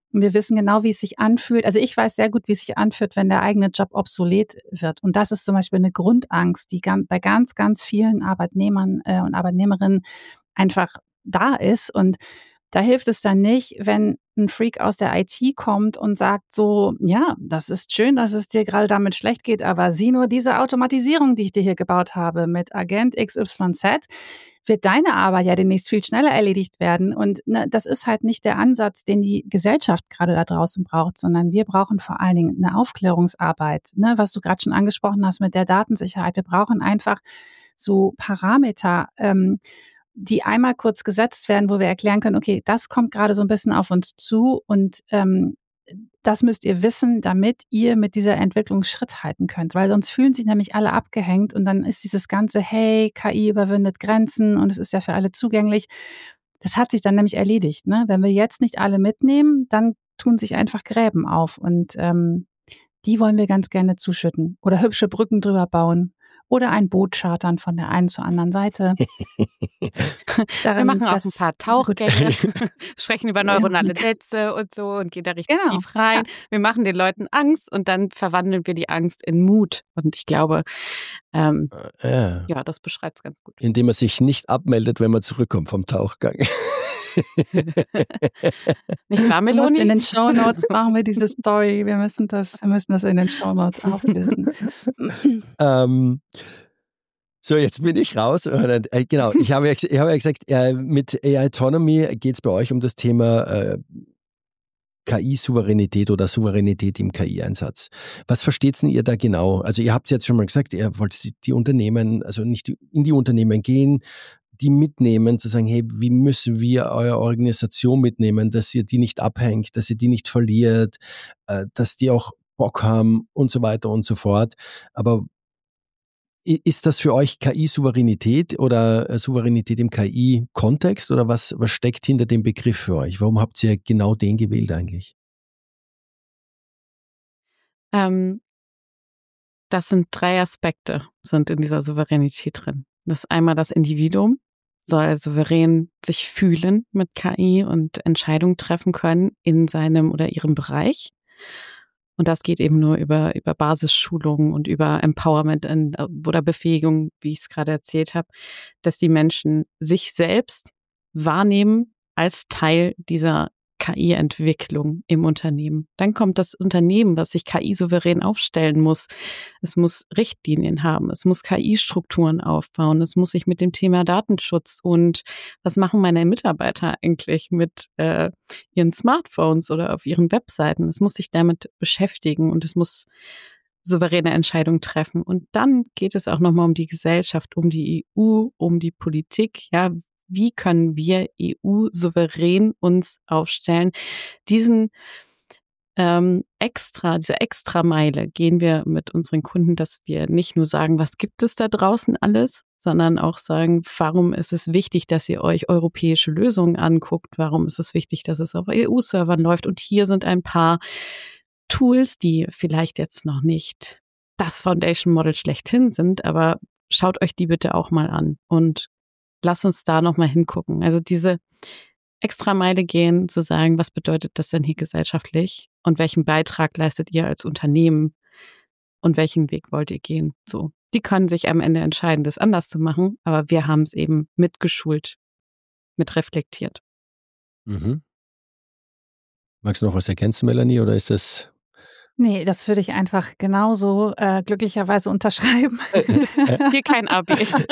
Und wir wissen genau, wie es sich anfühlt. Also ich weiß sehr gut, wie es sich anfühlt, wenn der eigene Job obsolet wird. Und das ist zum Beispiel eine Grundangst, die bei ganz, ganz vielen Arbeitnehmern äh, und Arbeitnehmerinnen einfach da ist. Und da hilft es dann nicht, wenn ein Freak aus der I T kommt und sagt so, ja, das ist schön, dass es dir gerade damit schlecht geht, aber sieh nur diese Automatisierung, die ich dir hier gebaut habe mit Agent X Y Z, wird deine Arbeit ja demnächst viel schneller erledigt werden. Und ne, das ist halt nicht der Ansatz, den die Gesellschaft gerade da draußen braucht, sondern wir brauchen vor allen Dingen eine Aufklärungsarbeit, ne, was du gerade schon angesprochen hast mit der Datensicherheit. Wir brauchen einfach so Parameter, ähm, die einmal kurz gesetzt werden, wo wir erklären können, okay, das kommt gerade so ein bisschen auf uns zu und ähm, das müsst ihr wissen, damit ihr mit dieser Entwicklung Schritt halten könnt, weil sonst fühlen sich nämlich alle abgehängt und dann ist dieses ganze, hey, K I überwindet Grenzen und es ist ja für alle zugänglich. Das hat sich dann nämlich erledigt. Ne? Wenn wir jetzt nicht alle mitnehmen, dann tun sich einfach Gräben auf und ähm, die wollen wir ganz gerne zuschütten oder hübsche Brücken drüber bauen. Oder ein Boot chartern von der einen zur anderen Seite. Darin, wir machen auch ein paar Tauchgänge, sprechen über neuronale Netze und so und gehen da richtig genau. tief rein. Ja. Wir machen den Leuten Angst und dann verwandeln wir die Angst in Mut. Und ich glaube, ähm, ja. ja, das beschreibt es ganz gut. Indem man sich nicht abmeldet, wenn man zurückkommt vom Tauchgang. Nicht wahr, Meloni? In den Shownotes machen wir diese Story. Wir müssen das, wir müssen das in den Shownotes auflösen. ähm, so, jetzt bin ich raus. Äh, genau, ich habe ja, ich habe ja gesagt, äh, mit A I Autonomy geht es bei euch um das Thema äh, K I-Souveränität oder Souveränität im K I-Einsatz. Was versteht denn ihr da genau? Also ihr habt es jetzt schon mal gesagt, ihr wollt die, die Unternehmen, also nicht in die Unternehmen gehen, die mitnehmen, zu sagen, hey, wie müssen wir eure Organisation mitnehmen, dass ihr die nicht abhängt, dass ihr die nicht verliert, äh, dass die auch Bock haben und so weiter und so fort. Aber ist das für euch K I-Souveränität oder äh, Souveränität im K I-Kontext oder was, was steckt hinter dem Begriff für euch? Warum habt ihr genau den gewählt eigentlich? Ähm, das sind drei Aspekte, sind in dieser Souveränität drin. Das ist einmal das Individuum, soll souverän sich fühlen mit K I und Entscheidungen treffen können in seinem oder ihrem Bereich. Und das geht eben nur über, über Basisschulungen und über Empowerment in, oder Befähigung, wie ich es gerade erzählt habe, dass die Menschen sich selbst wahrnehmen als Teil dieser K I-Entwicklung im Unternehmen. Dann kommt das Unternehmen, was sich K I-souverän aufstellen muss. Es muss Richtlinien haben, es muss K I-Strukturen aufbauen, es muss sich mit dem Thema Datenschutz und was machen meine Mitarbeiter eigentlich mit äh, ihren Smartphones oder auf ihren Webseiten. Es muss sich damit beschäftigen und es muss souveräne Entscheidungen treffen. Und dann geht es auch nochmal um die Gesellschaft, um die E U, um die Politik, ja. Wie können wir E U-souverän uns aufstellen? Diesen ähm, extra, diese Extrameile gehen wir mit unseren Kunden, dass wir nicht nur sagen, was gibt es da draußen alles, sondern auch sagen, warum ist es wichtig, dass ihr euch europäische Lösungen anguckt? Warum ist es wichtig, dass es auf E U-Servern läuft? Und hier sind ein paar Tools, die vielleicht jetzt noch nicht das Foundation Model schlechthin sind, aber schaut euch die bitte auch mal an und lass uns da nochmal hingucken. Also diese Extrameile gehen, zu sagen, was bedeutet das denn hier gesellschaftlich und welchen Beitrag leistet ihr als Unternehmen und welchen Weg wollt ihr gehen? So, die können sich am Ende entscheiden, das anders zu machen, aber wir haben es eben mitgeschult, mit reflektiert. Mhm. Magst du noch was ergänzen, Melanie, oder ist das... Nee, das würde ich einfach genauso äh, glücklicherweise unterschreiben. Hier kein Abi.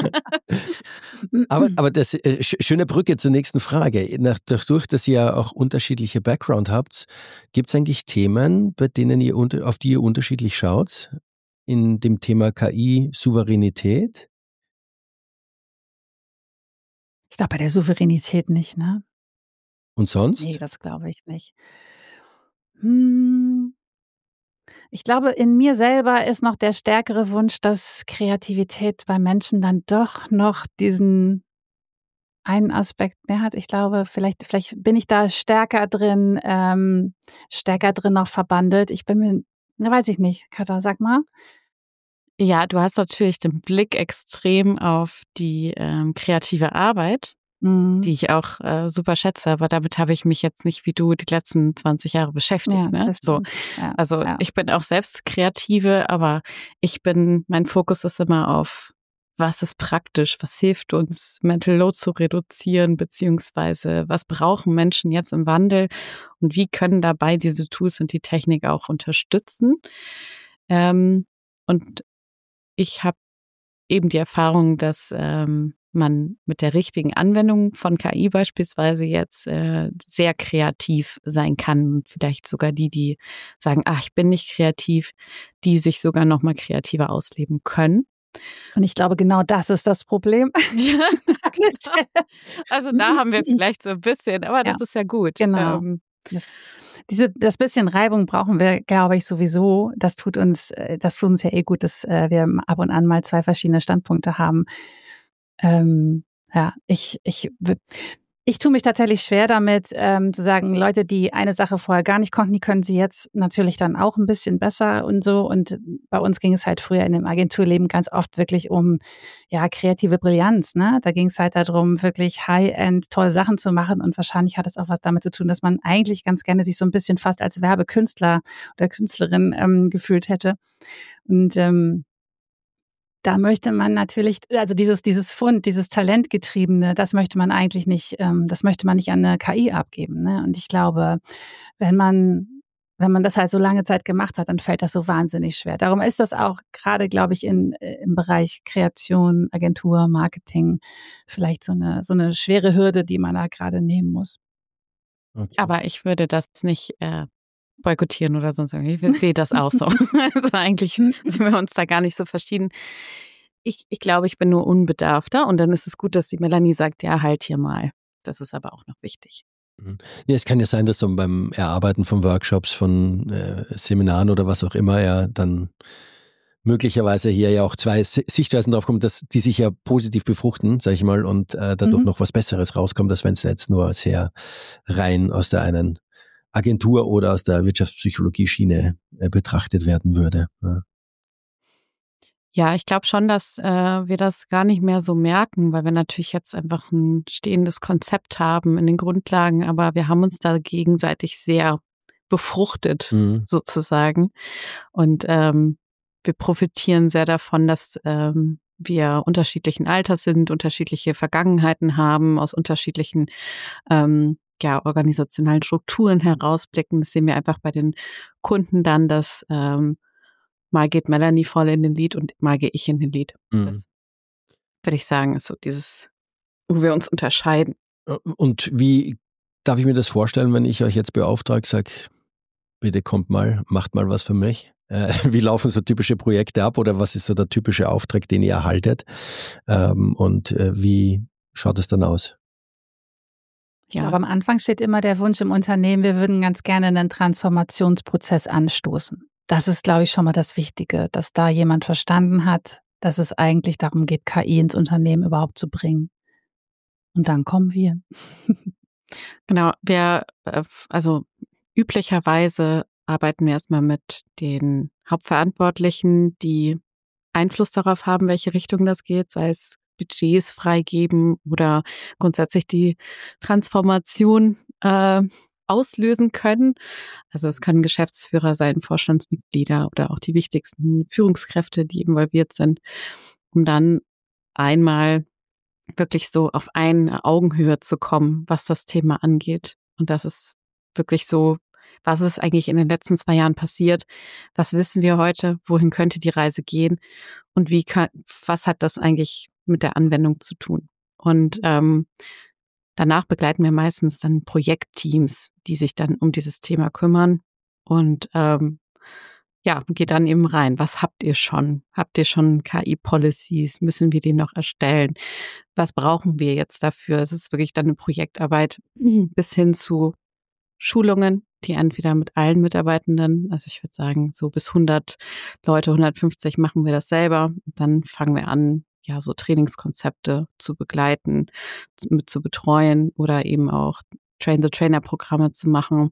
aber, aber das äh, schöne Brücke zur nächsten Frage. Nach, dadurch, dass ihr auch unterschiedliche Background habt, gibt es eigentlich Themen, bei denen ihr unter, auf die ihr unterschiedlich schaut in dem Thema K I-Souveränität? Ich glaube, bei der Souveränität nicht, ne? Und sonst? Nee, das glaube ich nicht. Hm. Ich glaube, in mir selber ist noch der stärkere Wunsch, dass Kreativität bei Menschen dann doch noch diesen einen Aspekt mehr hat. Ich glaube, vielleicht, vielleicht bin ich da stärker drin, ähm, stärker drin noch verbandelt. Ich bin mir, ne, weiß ich nicht. Katha, sag mal. Ja, du hast natürlich den Blick extrem auf die ähm, kreative Arbeit. Mhm. die ich auch äh, super schätze, aber damit habe ich mich jetzt nicht wie du die letzten zwanzig Jahre beschäftigt. Ja, ne? das So, stimmt. Ja, also ja. ich bin auch selbst Kreative, aber ich bin, mein Fokus ist immer auf, was ist praktisch, was hilft uns, Mental Load zu reduzieren, beziehungsweise was brauchen Menschen jetzt im Wandel und wie können dabei diese Tools und die Technik auch unterstützen. Ähm, und ich habe eben die Erfahrung, dass ähm, man mit der richtigen Anwendung von K I beispielsweise jetzt äh, sehr kreativ sein kann. Vielleicht sogar die, die sagen, ach, ich bin nicht kreativ, die sich sogar noch mal kreativer ausleben können. Und ich glaube, genau das ist das Problem. Ja, also da haben wir vielleicht so ein bisschen, aber das Ja, ist ja gut. genau. Ähm, Das, diese, das bisschen Reibung brauchen wir, glaube ich, sowieso. Das tut uns, äh, das tut uns ja eh gut, dass äh, wir ab und an mal zwei verschiedene Standpunkte haben. Ähm, ja, ich, ich, ich tue mich tatsächlich schwer damit, ähm, zu sagen, Leute, die eine Sache vorher gar nicht konnten, die können sie jetzt natürlich dann auch ein bisschen besser und so. Und bei uns ging es halt früher in dem Agenturleben ganz oft wirklich um, ja, kreative Brillanz, ne? Da ging es halt darum, wirklich High-End tolle Sachen zu machen. Und wahrscheinlich hat es auch was damit zu tun, dass man eigentlich ganz gerne sich so ein bisschen fast als Werbekünstler oder Künstlerin ähm, gefühlt hätte. Und ähm, da möchte man natürlich, also dieses, dieses Fund, dieses Talentgetriebene, das möchte man eigentlich nicht, ähm, das möchte man nicht an eine K I abgeben, ne? Und ich glaube, wenn man, wenn man das halt so lange Zeit gemacht hat, dann fällt das so wahnsinnig schwer. Darum ist das auch gerade, glaube ich, in, im Bereich Kreation, Agentur, Marketing vielleicht so eine, so eine schwere Hürde, die man da gerade nehmen muss. Okay. aber ich würde das nicht äh, boykottieren oder sonst irgendwie. Ich sehe das auch so. Also eigentlich sind wir uns da gar nicht so verschieden. Ich, ich glaube, ich bin nur unbedarfter und dann ist es gut, dass die Melanie sagt, ja, halt hier mal. Das ist aber auch noch wichtig. Ja, es kann ja sein, dass dann beim Erarbeiten von Workshops, von äh, Seminaren oder was auch immer ja dann möglicherweise hier ja auch zwei Sichtweisen drauf kommen, dass die sich ja positiv befruchten, sage ich mal, und äh, dadurch mhm. noch was Besseres rauskommt, als wenn es jetzt nur sehr rein aus der einen Agentur oder aus der Wirtschaftspsychologie-Schiene äh, betrachtet werden würde. Ja. Ja, ich glaube schon, dass äh, wir das gar nicht mehr so merken, weil wir natürlich jetzt einfach ein stehendes Konzept haben in den Grundlagen, aber wir haben uns da gegenseitig sehr befruchtet, mhm. sozusagen. Und ähm, wir profitieren sehr davon, dass ähm, wir unterschiedlichen Alters sind, unterschiedliche Vergangenheiten haben, aus unterschiedlichen ähm, ja, organisationalen Strukturen herausblicken. Das sehen wir einfach bei den Kunden dann, dass ähm, mal geht Melanie voll in den Lead und mal gehe ich in den Lead. Mhm. Das würde ich sagen, ist so dieses, wo wir uns unterscheiden. Und wie darf ich mir das vorstellen, wenn ich euch jetzt beauftrage, sage, bitte kommt mal, macht mal was für mich? Äh, wie laufen so typische Projekte ab oder was ist so der typische Auftrag, den ihr erhaltet? Ähm, und äh, wie schaut es dann aus? Ich ja. glaube, am Anfang steht immer der Wunsch im Unternehmen, wir würden ganz gerne einen Transformationsprozess anstoßen. Das ist, glaube ich, schon mal das Wichtige, dass da jemand verstanden hat, dass es eigentlich darum geht, K I ins Unternehmen überhaupt zu bringen. Und dann kommen wir. Genau, wir, also üblicherweise arbeiten wir erstmal mit den Hauptverantwortlichen, die Einfluss darauf haben, welche Richtung das geht, sei es Budgets freigeben oder grundsätzlich die Transformation äh, auslösen können. Also es können Geschäftsführer sein, Vorstandsmitglieder oder auch die wichtigsten Führungskräfte, die involviert sind, um dann einmal wirklich so auf eine Augenhöhe zu kommen, was das Thema angeht. Und das ist wirklich so, was ist eigentlich in den letzten zwei Jahren passiert? Was wissen wir heute? Wohin könnte die Reise gehen? Und wie kann, was hat das eigentlich mit der Anwendung zu tun? Und ähm, danach begleiten wir meistens dann Projektteams, die sich dann um dieses Thema kümmern und ähm, ja, geht dann eben rein. Was habt ihr schon? Habt ihr schon K I-Policies? Müssen wir die noch erstellen? Was brauchen wir jetzt dafür? Es ist wirklich dann eine Projektarbeit bis hin zu Schulungen, die entweder mit allen Mitarbeitenden, also ich würde sagen, so bis hundert Leute, hundertfünfzig machen wir das selber. Dann fangen wir an, ja, so Trainingskonzepte zu begleiten, mit zu betreuen oder eben auch Train-the-Trainer-Programme zu machen.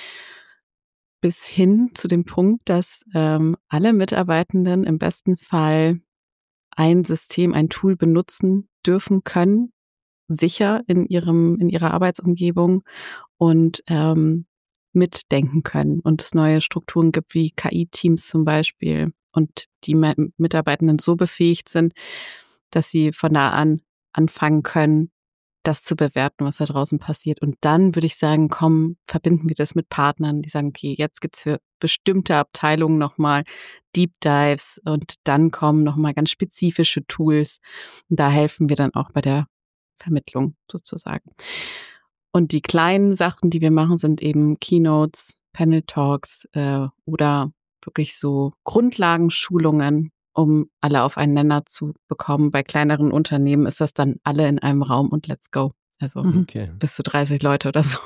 Bis hin zu dem Punkt, dass ähm, alle Mitarbeitenden im besten Fall ein System, ein Tool benutzen dürfen können, sicher in ihrem in ihrer Arbeitsumgebung und ähm, mitdenken können und es neue Strukturen gibt wie K I-Teams zum Beispiel und die Mitarbeitenden so befähigt sind, dass sie von da an anfangen können, das zu bewerten, was da draußen passiert. Und dann würde ich sagen, komm, verbinden wir das mit Partnern, die sagen, okay, jetzt gibt's für bestimmte Abteilungen nochmal Deep Dives und dann kommen nochmal ganz spezifische Tools. Und da helfen wir dann auch bei der Vermittlung sozusagen. Und die kleinen Sachen, die wir machen, sind eben Keynotes, Panel Talks äh, oder wirklich so Grundlagenschulungen, um alle auf einen Nenner zu bekommen. Bei kleineren Unternehmen ist das dann alle in einem Raum und let's go. Also okay. Bis zu dreißig Leute oder so.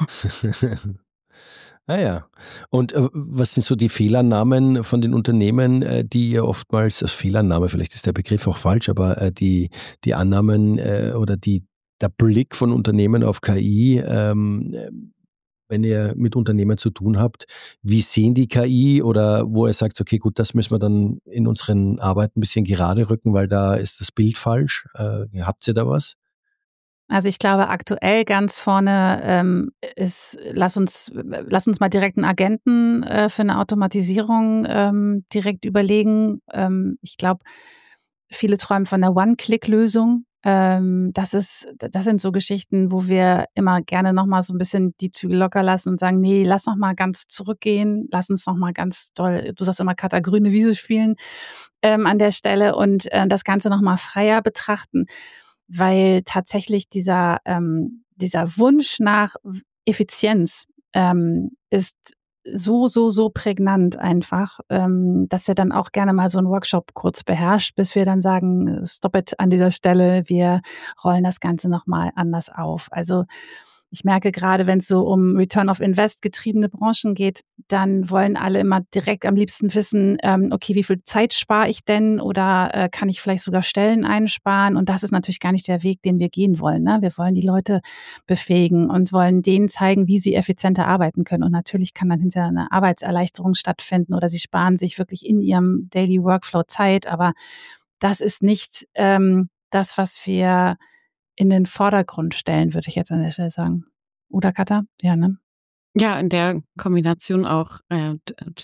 Ah ja. Und äh, was sind so die Fehlannahmen von den Unternehmen, äh, die ihr oftmals, als Fehlannahme, vielleicht ist der Begriff auch falsch, aber äh, die, die Annahmen äh, oder die, der Blick von Unternehmen auf K I, ähm, wenn ihr mit Unternehmen zu tun habt, wie sehen die K I oder wo ihr sagt, okay, gut, das müssen wir dann in unseren Arbeiten ein bisschen gerade rücken, weil da ist das Bild falsch. Äh, habt ihr da was? Also ich glaube, aktuell ganz vorne ähm, ist, lass uns, lass uns mal direkt einen Agenten äh, für eine Automatisierung ähm, direkt überlegen. Ähm, ich glaube, viele träumen von der One-Click-Lösung. Ähm, das ist, das sind so Geschichten, wo wir immer gerne nochmal so ein bisschen die Zügel locker lassen und sagen, nee, lass noch mal ganz zurückgehen, lass uns noch mal ganz doll, du sagst immer Kata grüne Wiese spielen ähm, an der Stelle und äh, das Ganze noch mal freier betrachten, weil tatsächlich dieser ähm, dieser Wunsch nach Effizienz ähm, ist so, so, so prägnant einfach, ähm, dass er dann auch gerne mal so einen Workshop kurz beherrscht, bis wir dann sagen, stop it an dieser Stelle, wir rollen das Ganze nochmal anders auf. Also ich merke gerade, wenn es so um Return of Invest getriebene Branchen geht, dann wollen alle immer direkt am liebsten wissen, ähm, okay, wie viel Zeit spare ich denn oder äh, kann ich vielleicht sogar Stellen einsparen? Und das ist natürlich gar nicht der Weg, den wir gehen wollen. Ne? Wir wollen die Leute befähigen und wollen denen zeigen, wie sie effizienter arbeiten können. Und natürlich kann dann hinterher eine Arbeitserleichterung stattfinden oder sie sparen sich wirklich in ihrem Daily Workflow Zeit. Aber das ist nicht ähm, das, was wir in den Vordergrund stellen, würde ich jetzt an der Stelle sagen. Oder Kata? Ja, ne? Ja, in der Kombination auch, äh,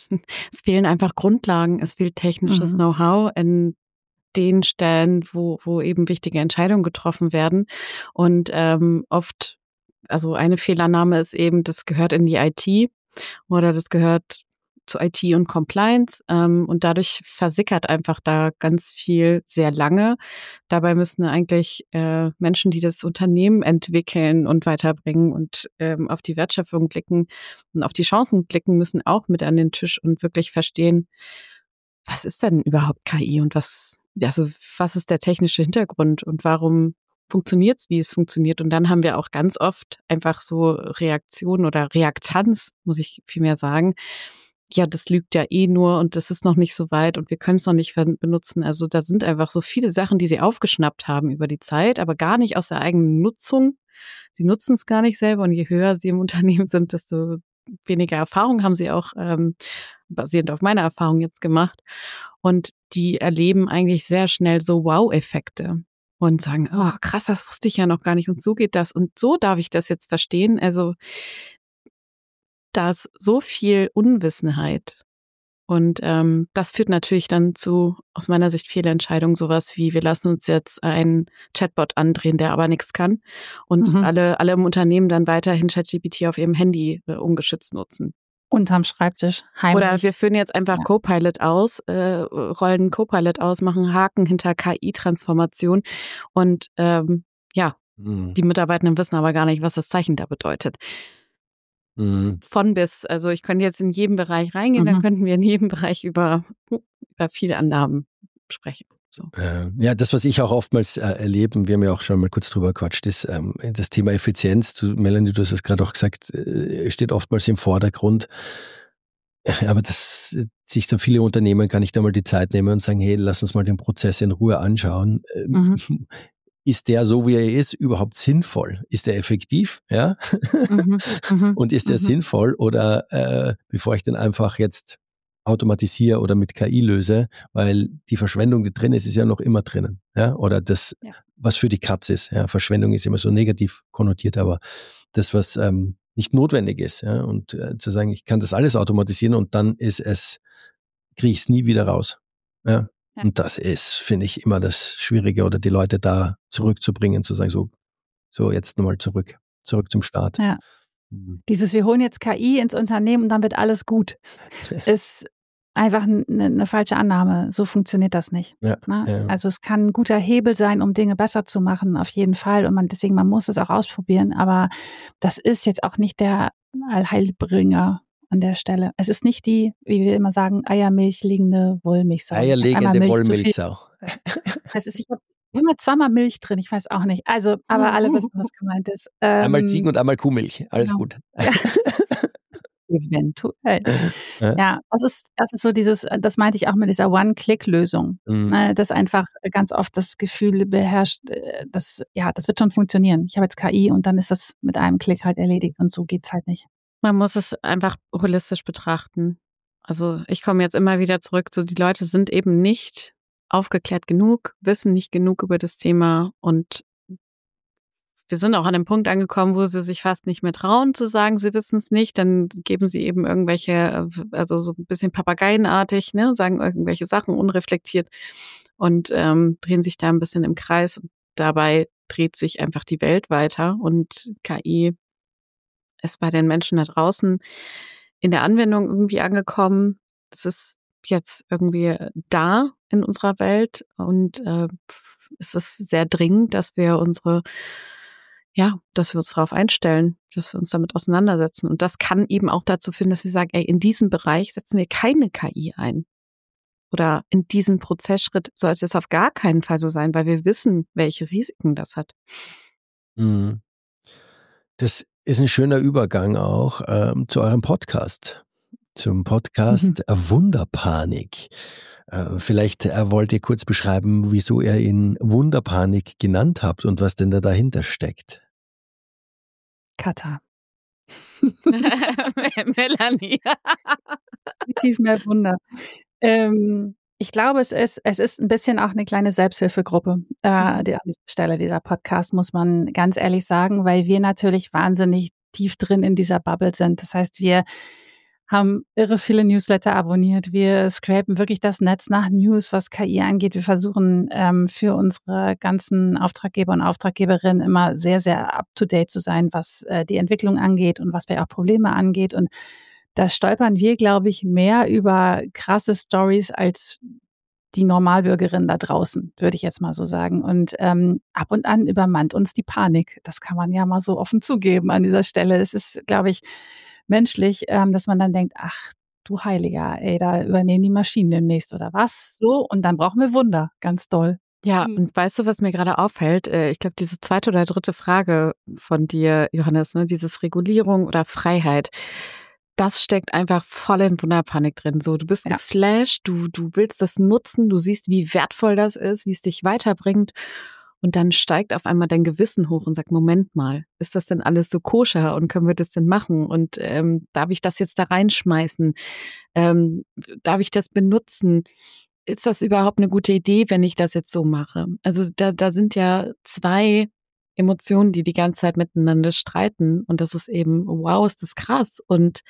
es fehlen einfach Grundlagen, es fehlt technisches mhm. Know-how in den Stellen, wo, wo eben wichtige Entscheidungen getroffen werden. Und ähm, oft, also eine Fehlannahme ist eben, das gehört in die I T oder das gehört zu I T und Compliance ähm, und dadurch versickert einfach da ganz viel sehr lange. Dabei müssen eigentlich äh, Menschen, die das Unternehmen entwickeln und weiterbringen und ähm, auf die Wertschöpfung blicken und auf die Chancen blicken, müssen auch mit an den Tisch und wirklich verstehen, was ist denn überhaupt K I und was, also was ist der technische Hintergrund und warum funktioniert es, wie es funktioniert. Und dann haben wir auch ganz oft einfach so Reaktionen oder Reaktanz, muss ich vielmehr sagen, ja, das lügt ja eh nur und das ist noch nicht so weit und wir können es noch nicht benutzen. Also da sind einfach so viele Sachen, die sie aufgeschnappt haben über die Zeit, aber gar nicht aus der eigenen Nutzung. Sie nutzen es gar nicht selber und je höher sie im Unternehmen sind, desto weniger Erfahrung haben sie auch ähm, basierend auf meiner Erfahrung jetzt gemacht. Und die erleben eigentlich sehr schnell so Wow-Effekte und sagen, oh krass, das wusste ich ja noch gar nicht und so geht das und so darf ich das jetzt verstehen. Also da ist so viel Unwissenheit und ähm, das führt natürlich dann zu, aus meiner Sicht, Fehlentscheidungen, sowas wie, wir lassen uns jetzt einen Chatbot andrehen, der aber nichts kann und mhm. alle alle im Unternehmen dann weiterhin ChatGPT auf ihrem Handy äh, ungeschützt nutzen. Unterm Schreibtisch, heimlich. Oder wir führen jetzt einfach ja. Copilot aus, äh, rollen Copilot aus, machen Haken hinter K I-Transformation und ähm, ja, mhm. die Mitarbeitenden wissen aber gar nicht, was das Zeichen da bedeutet. Von bis. Also ich könnte jetzt in jedem Bereich reingehen, mhm. dann könnten wir in jedem Bereich über, über viele Annahmen sprechen. So. Ja, das, was ich auch oftmals äh, erlebe, wir haben ja auch schon mal kurz drüber gequatscht, ist ähm, das Thema Effizienz. Du, Melanie, du hast es gerade auch gesagt, äh, steht oftmals im Vordergrund. Aber dass sich dann viele Unternehmen gar nicht einmal die Zeit nehmen und sagen, hey, lass uns mal den Prozess in Ruhe anschauen. Mhm. Ist der, so wie er ist, überhaupt sinnvoll? Ist der effektiv? Ja? Mhm, mh, und ist der mh. sinnvoll? Oder äh, bevor ich den einfach jetzt automatisiere oder mit K I löse, weil die Verschwendung, die drin ist, ist ja noch immer drinnen. Ja? Oder das, ja. was für die Katz ist. Ja, Verschwendung ist immer so negativ konnotiert, aber das, was ähm, nicht notwendig ist. Ja, und äh, zu sagen, ich kann das alles automatisieren und dann ist es, kriege ich es nie wieder raus. Ja. Ja. Und das ist, finde ich, immer das Schwierige, oder die Leute da zurückzubringen, zu sagen, so, so jetzt nochmal zurück, zurück zum Start. Ja. Dieses, wir holen jetzt K I ins Unternehmen und dann wird alles gut, ist einfach eine, eine falsche Annahme. So funktioniert das nicht. Ja, ne? ja. Also es kann ein guter Hebel sein, um Dinge besser zu machen, auf jeden Fall. Und man, deswegen, man muss es auch ausprobieren. Aber das ist jetzt auch nicht der Allheilbringer an der Stelle. Es ist nicht die, wie wir immer sagen, Eiermilch liegende Wollmilchsau. Eierlegende Wollmilchsau. Es ist, ich habe immer zweimal Milch drin, ich weiß auch nicht. Also, aber alle wissen, was gemeint ist. Ähm, einmal Ziegen- und einmal Kuhmilch, alles genau. Gut. Ja. Eventuell. Ja, ja das, ist, das ist so dieses, das meinte ich auch mit dieser One-Click-Lösung. Mhm. Ne, dass einfach ganz oft das Gefühl beherrscht, dass, ja, das wird schon funktionieren. Ich habe jetzt K I und dann ist das mit einem Klick halt erledigt und so geht's halt nicht. Man muss es einfach holistisch betrachten. Also ich komme jetzt immer wieder zurück zu, die Leute sind eben nicht aufgeklärt genug, wissen nicht genug über das Thema und wir sind auch an dem Punkt angekommen, wo sie sich fast nicht mehr trauen zu sagen, sie wissen es nicht. Dann geben sie eben irgendwelche, also so ein bisschen papageienartig, ne, sagen irgendwelche Sachen unreflektiert und ähm, drehen sich da ein bisschen im Kreis. Und dabei dreht sich einfach die Welt weiter und K I ist bei den Menschen da draußen in der Anwendung irgendwie angekommen. Es ist jetzt irgendwie da in unserer Welt und äh, es ist sehr dringend, dass wir unsere Ja, dass wir uns darauf einstellen, dass wir uns damit auseinandersetzen. Und das kann eben auch dazu führen, dass wir sagen, ey, in diesem Bereich setzen wir keine K I ein. Oder in diesem Prozessschritt sollte es auf gar keinen Fall so sein, weil wir wissen, welche Risiken das hat. Mhm. Das ist ein schöner Übergang auch ähm, zu eurem Podcast. Zum Podcast mhm. Wunderpanik. Äh, vielleicht äh, wollt ihr kurz beschreiben, wieso ihr ihn Wunderpanik genannt habt und was denn da dahinter steckt. Kata. Melanie. Tief mehr Wunder. Ähm, ich glaube, es ist, es ist ein bisschen auch eine kleine Selbsthilfegruppe äh, die, an dieser Stelle, dieser Podcast, muss man ganz ehrlich sagen, weil wir natürlich wahnsinnig tief drin in dieser Bubble sind. Das heißt, wir haben irre viele Newsletter abonniert. Wir scrapen wirklich das Netz nach News, was K I angeht. Wir versuchen ähm, für unsere ganzen Auftraggeber und Auftraggeberinnen immer sehr, sehr up-to-date zu sein, was äh, die Entwicklung angeht und was wir auch Probleme angeht. Und da stolpern wir, glaube ich, mehr über krasse Stories als die Normalbürgerin da draußen, würde ich jetzt mal so sagen. Und ähm, ab und an übermannt uns die Panik. Das kann man ja mal so offen zugeben an dieser Stelle. Es ist, glaube ich, menschlich, ähm, dass man dann denkt, ach du Heiliger, ey, da übernehmen die Maschinen demnächst oder was? So, und dann brauchen wir Wunder, ganz doll. Ja, und weißt du, was mir gerade auffällt? Ich glaube, diese zweite oder dritte Frage von dir, Johannes, ne, dieses Regulierung oder Freiheit, das steckt einfach voll in Wunderpanik drin. So, du bist ja. geflasht, du, du willst das nutzen, du siehst, wie wertvoll das ist, wie es dich weiterbringt. Und dann steigt auf einmal dein Gewissen hoch und sagt, Moment mal, ist das denn alles so koscher und können wir das denn machen? Und ähm, darf ich das jetzt da reinschmeißen? Ähm, darf ich das benutzen? Ist das überhaupt eine gute Idee, wenn ich das jetzt so mache? Also da, da sind ja zwei Emotionen, die die ganze Zeit miteinander streiten. Und das ist eben, wow, ist das krass. Und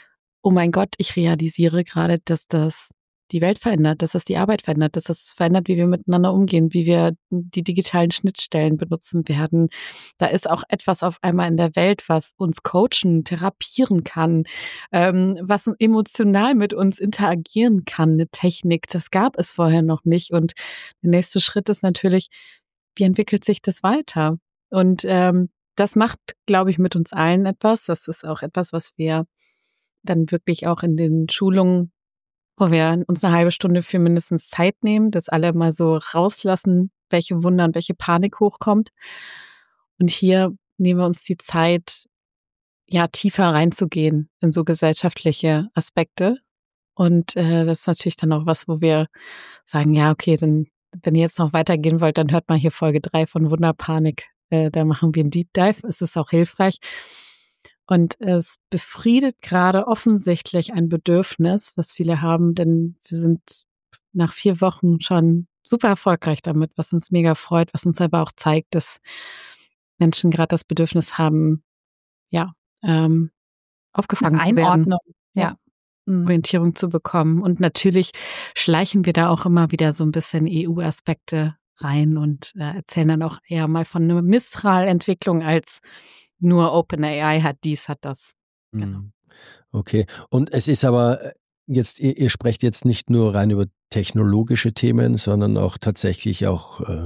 oh mein Gott, ich realisiere gerade, dass das die Welt verändert, dass das die Arbeit verändert, dass das verändert, wie wir miteinander umgehen, wie wir die digitalen Schnittstellen benutzen werden. Da ist auch etwas auf einmal in der Welt, was uns coachen, therapieren kann, ähm, was emotional mit uns interagieren kann, eine Technik. Das gab es vorher noch nicht. Und der nächste Schritt ist natürlich, wie entwickelt sich das weiter? Und ähm, das macht, glaube ich, mit uns allen etwas. Das ist auch etwas, was wir dann wirklich auch in den Schulungen, wo wir uns eine halbe Stunde für mindestens Zeit nehmen, dass alle mal so rauslassen, welche Wunder und welche Panik hochkommt. Und hier nehmen wir uns die Zeit, ja, tiefer reinzugehen in so gesellschaftliche Aspekte. Und äh, das ist natürlich dann auch was, wo wir sagen, ja, okay, dann, wenn ihr jetzt noch weitergehen wollt, dann hört mal hier Folge drei von Wunderpanik. Äh, da machen wir einen Deep Dive. Es ist auch hilfreich. Und es befriedet gerade offensichtlich ein Bedürfnis, was viele haben, denn wir sind nach vier Wochen schon super erfolgreich damit, was uns mega freut, was uns aber auch zeigt, dass Menschen gerade das Bedürfnis haben, ja, ähm, aufgefangen zu werden. Einordnung, ja. Mhm. Orientierung zu bekommen. Und natürlich schleichen wir da auch immer wieder so ein bisschen E U-Aspekte rein und äh, erzählen dann auch eher mal von einer Mistral-Entwicklung als nur OpenAI hat dies, hat das. Genau. Okay. Und es ist aber jetzt, ihr, ihr sprecht jetzt nicht nur rein über technologische Themen, sondern auch tatsächlich auch äh,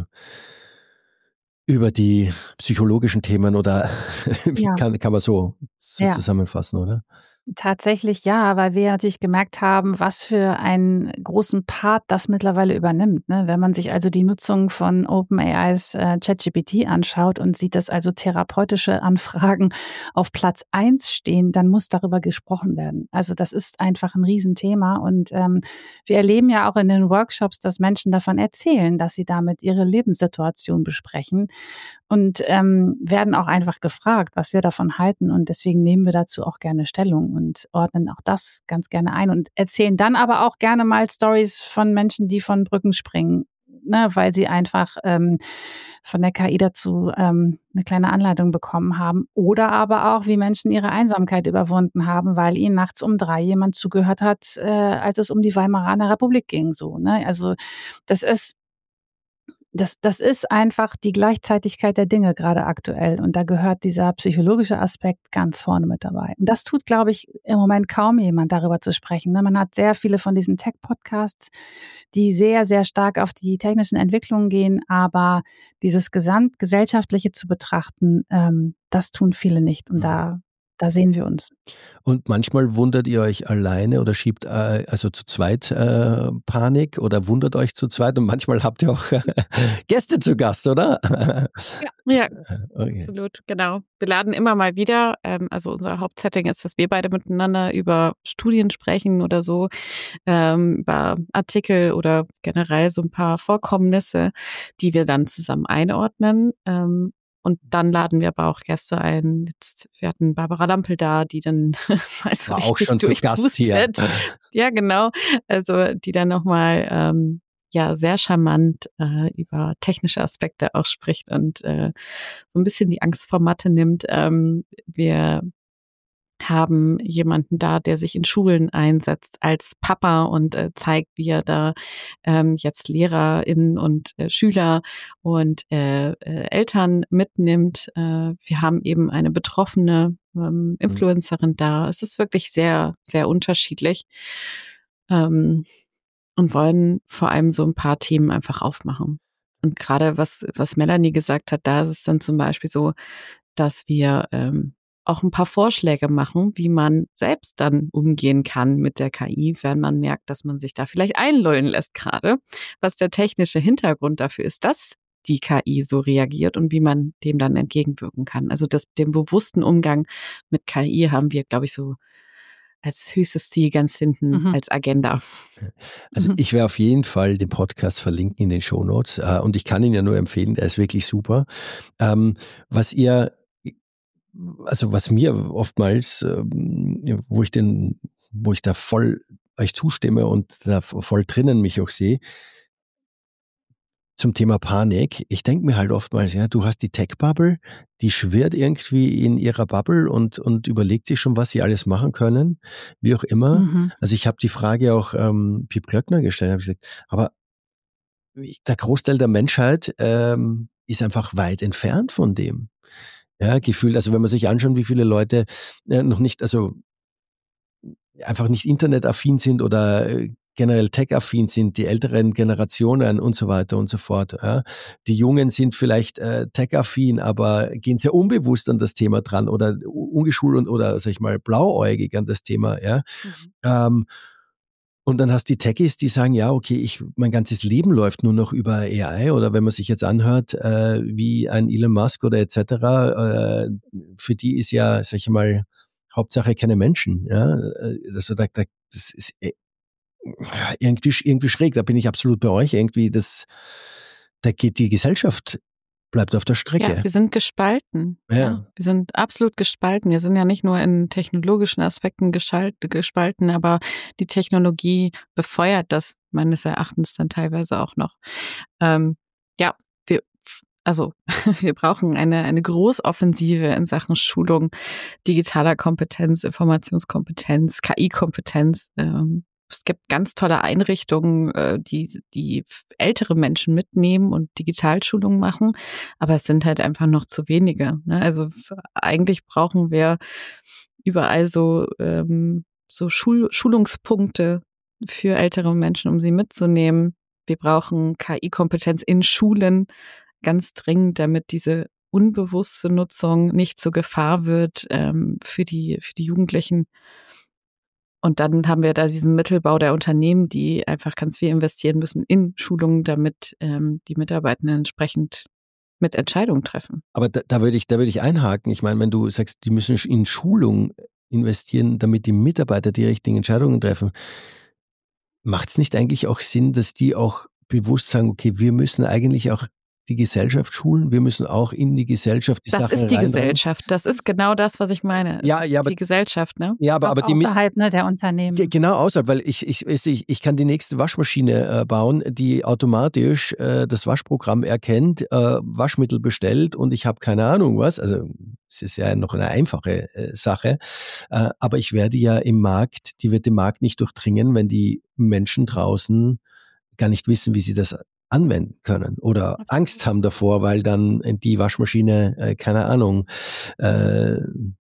über die psychologischen Themen oder wie Ja. kann, kann man so, so Ja. zusammenfassen, oder? Tatsächlich ja, weil wir natürlich gemerkt haben, was für einen großen Part das mittlerweile übernimmt. Ne? Wenn man sich also die Nutzung von OpenAIs äh, ChatGPT anschaut und sieht, dass also therapeutische Anfragen auf Platz eins stehen, dann muss darüber gesprochen werden. Also das ist einfach ein Riesenthema und ähm, wir erleben ja auch in den Workshops, dass Menschen davon erzählen, dass sie damit ihre Lebenssituation besprechen und ähm, werden auch einfach gefragt, was wir davon halten und deswegen nehmen wir dazu auch gerne Stellung und ordnen auch das ganz gerne ein und erzählen dann aber auch gerne mal Stories von Menschen, die von Brücken springen, ne, weil sie einfach ähm, von der K I dazu ähm, eine kleine Anleitung bekommen haben oder aber auch, wie Menschen ihre Einsamkeit überwunden haben, weil ihnen nachts um drei jemand zugehört hat, äh, als es um die Weimarer Republik ging. So, ne? Also das ist Das, das ist einfach die Gleichzeitigkeit der Dinge gerade aktuell. Und da gehört dieser psychologische Aspekt ganz vorne mit dabei. Und das tut, glaube ich, im Moment kaum jemand, darüber zu sprechen. Man hat sehr viele von diesen Tech-Podcasts, die sehr, sehr stark auf die technischen Entwicklungen gehen. Aber dieses Gesamtgesellschaftliche zu betrachten, ähm, das tun viele nicht. Und da Da sehen wir uns. Und manchmal wundert ihr euch alleine oder schiebt äh, also zu zweit äh, Panik oder wundert euch zu zweit und manchmal habt ihr auch äh, Gäste zu Gast, oder? Ja, ja okay. Absolut, genau. Wir laden immer mal wieder, ähm, also unser Hauptsetting ist, dass wir beide miteinander über Studien sprechen oder so, ähm, über Artikel oder generell so ein paar Vorkommnisse, die wir dann zusammen einordnen. Ähm, Und dann laden wir aber auch Gäste ein. Jetzt, wir hatten Barbara Lampel da, die dann also war auch schon zu Gast hier. Ja, genau. Also die dann nochmal ähm, ja sehr charmant äh, über technische Aspekte auch spricht und äh, so ein bisschen die Angst vor Mathe nimmt. Ähm, wir haben jemanden da, der sich in Schulen einsetzt als Papa und äh, zeigt, wie er da ähm, jetzt LehrerInnen und äh, Schüler und äh, äh, Eltern mitnimmt. Äh, wir haben eben eine betroffene ähm, Influencerin da. Es ist wirklich sehr, sehr unterschiedlich ähm, und wollen vor allem so ein paar Themen einfach aufmachen. Und gerade was, was Melanie gesagt hat, da ist es dann zum Beispiel so, dass wir ähm, auch ein paar Vorschläge machen, wie man selbst dann umgehen kann mit der K I, wenn man merkt, dass man sich da vielleicht einlullen lässt gerade, was der technische Hintergrund dafür ist, dass die K I so reagiert und wie man dem dann entgegenwirken kann. Also das, den bewussten Umgang mit K I haben wir, glaube ich, so als höchstes Ziel ganz hinten mhm. als Agenda. Also ich werde auf jeden Fall den Podcast verlinken in den Shownotes äh, und ich kann ihn ja nur empfehlen, der ist wirklich super. Ähm, was ihr Also was mir oftmals, ähm, wo ich den, wo ich da voll euch zustimme und da voll drinnen mich auch sehe, zum Thema Panik. Ich denke mir halt oftmals, ja, du hast die Tech-Bubble, die schwirrt irgendwie in ihrer Bubble und, und überlegt sich schon, was sie alles machen können, wie auch immer. Mhm. Also ich habe die Frage auch ähm, Piep Klöckner gestellt, habe ich gesagt, aber der Großteil der Menschheit ähm, ist einfach weit entfernt von dem. Ja, gefühlt, also wenn man sich anschaut, wie viele Leute äh, noch nicht, also einfach nicht internetaffin sind oder äh, generell tech-affin sind, die älteren Generationen und so weiter und so fort. Ja. Die Jungen sind vielleicht äh, tech-affin, aber gehen sehr unbewusst an das Thema dran oder ungeschult und, oder, sag ich mal, blauäugig an das Thema. Ja. Mhm. Ähm, Und dann hast du die Techies, die sagen, ja, okay, ich, mein ganzes Leben läuft nur noch über A I oder wenn man sich jetzt anhört, äh, wie ein Elon Musk oder et cetera, äh, für die ist ja, sag ich mal, Hauptsache keine Menschen. Ja? Also da, da, das ist irgendwie, irgendwie schräg, da bin ich absolut bei euch. Irgendwie, das, da geht die Gesellschaft bleibt auf der Strecke. Ja, wir sind gespalten. Ja. Ja, wir sind absolut gespalten. Wir sind ja nicht nur in technologischen Aspekten geschalt, gespalten, aber die Technologie befeuert das meines Erachtens dann teilweise auch noch. Ähm, ja, wir, also wir brauchen eine eine Großoffensive in Sachen Schulung digitaler Kompetenz, Informationskompetenz, K I-Kompetenz. Ähm, Es gibt ganz tolle Einrichtungen, die die ältere Menschen mitnehmen und Digitalschulungen machen, aber es sind halt einfach noch zu wenige. Also eigentlich brauchen wir überall so ähm, so Schul- Schulungspunkte für ältere Menschen, um sie mitzunehmen. Wir brauchen K I-Kompetenz in Schulen ganz dringend, damit diese unbewusste Nutzung nicht zur Gefahr wird ähm, für die für die Jugendlichen. Und dann haben wir da diesen Mittelbau der Unternehmen, die einfach ganz viel investieren müssen in Schulungen, damit ähm, die Mitarbeitenden entsprechend mit Entscheidungen treffen. Aber da, da würde ich, da würde ich einhaken. Ich meine, wenn du sagst, die müssen in Schulung investieren, damit die Mitarbeiter die richtigen Entscheidungen treffen, macht es nicht eigentlich auch Sinn, dass die auch bewusst sagen, okay, wir müssen eigentlich auch die Gesellschaft schulen, wir müssen auch in die Gesellschaft die Das Sachen ist die reinbringen. Gesellschaft, das ist genau das, was ich meine. Ja, das ja, ist aber die Gesellschaft, ne? Ja, aber, auch aber die mit, außerhalb ne, der Unternehmen. Ge- genau außerhalb, weil ich, ich, ich, ich kann die nächste Waschmaschine äh, bauen, die automatisch äh, das Waschprogramm erkennt, äh, Waschmittel bestellt und ich habe keine Ahnung was. Also es ist ja noch eine einfache äh, Sache, äh, aber ich werde ja im Markt, die wird den Markt nicht durchdringen, wenn die Menschen draußen gar nicht wissen, wie sie das anwenden können oder Absolut. Angst haben davor, weil dann die Waschmaschine, äh, keine Ahnung, äh,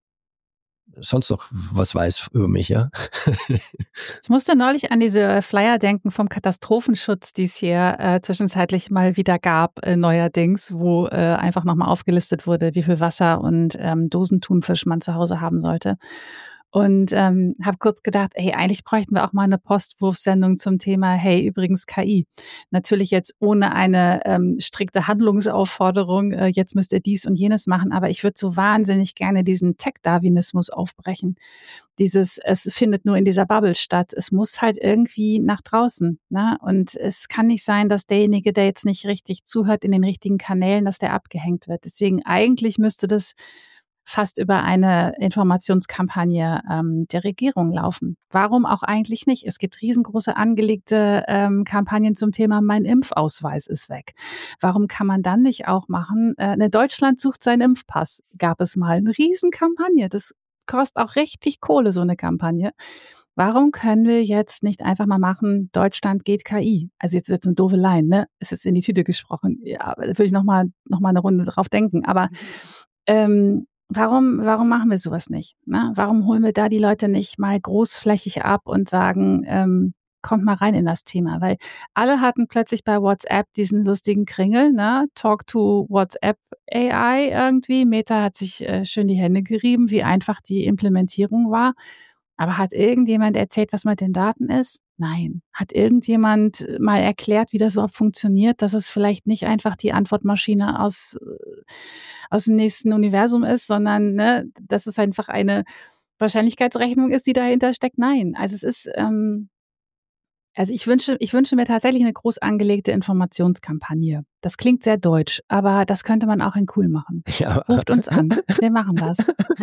sonst noch was weiß über mich, ja. Ich musste neulich an diese Flyer denken vom Katastrophenschutz, die es hier äh, zwischenzeitlich mal wieder gab, äh, neuerdings, wo äh, einfach nochmal aufgelistet wurde, wie viel Wasser und ähm, Dosenthunfisch man zu Hause haben sollte. Und ähm, habe kurz gedacht, hey, eigentlich bräuchten wir auch mal eine Postwurfsendung zum Thema, hey, übrigens K I. Natürlich jetzt ohne eine ähm, strikte Handlungsaufforderung, äh, jetzt müsst ihr dies und jenes machen, aber ich würde so wahnsinnig gerne diesen Tech-Darwinismus aufbrechen. Dieses, es findet nur in dieser Bubble statt. Es muss halt irgendwie nach draußen. Ne? Und es kann nicht sein, dass derjenige, der jetzt nicht richtig zuhört in den richtigen Kanälen, dass der abgehängt wird. Deswegen eigentlich müsste das fast über eine Informationskampagne ähm, der Regierung laufen. Warum auch eigentlich nicht? Es gibt riesengroße angelegte ähm, Kampagnen zum Thema Mein Impfausweis ist weg. Warum kann man dann nicht auch machen, äh, ne, Deutschland sucht seinen Impfpass, gab es mal eine Riesenkampagne. Das kostet auch richtig Kohle, so eine Kampagne. Warum können wir jetzt nicht einfach mal machen, Deutschland geht K I? Also jetzt jetzt eine doofe Line, ne? Ist jetzt in die Tüte gesprochen. Ja, da würde ich nochmal noch mal eine Runde drauf denken. Aber ähm, Warum, warum machen wir sowas nicht? Ne? Warum holen wir da die Leute nicht mal großflächig ab und sagen, ähm, kommt mal rein in das Thema? Weil alle hatten plötzlich bei WhatsApp diesen lustigen Kringel, ne? Talk to WhatsApp A I irgendwie. Meta hat sich äh, schön die Hände gerieben, wie einfach die Implementierung war. Aber hat irgendjemand erzählt, was mit den Daten ist? Nein. Hat irgendjemand mal erklärt, wie das überhaupt funktioniert, dass es vielleicht nicht einfach die Antwortmaschine aus, aus dem nächsten Universum ist, sondern ne, dass es einfach eine Wahrscheinlichkeitsrechnung ist, die dahinter steckt? Nein. Also es ist, ähm, also ich wünsche, ich wünsche mir tatsächlich eine groß angelegte Informationskampagne. Das klingt sehr deutsch, aber das könnte man auch in cool machen. Ja. Ruft uns an, wir machen das.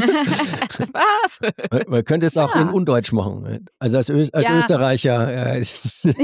Was? Man, man könnte es auch Ja. in Undeutsch machen. Also als, Ö- als Ja. Österreicher. Äh,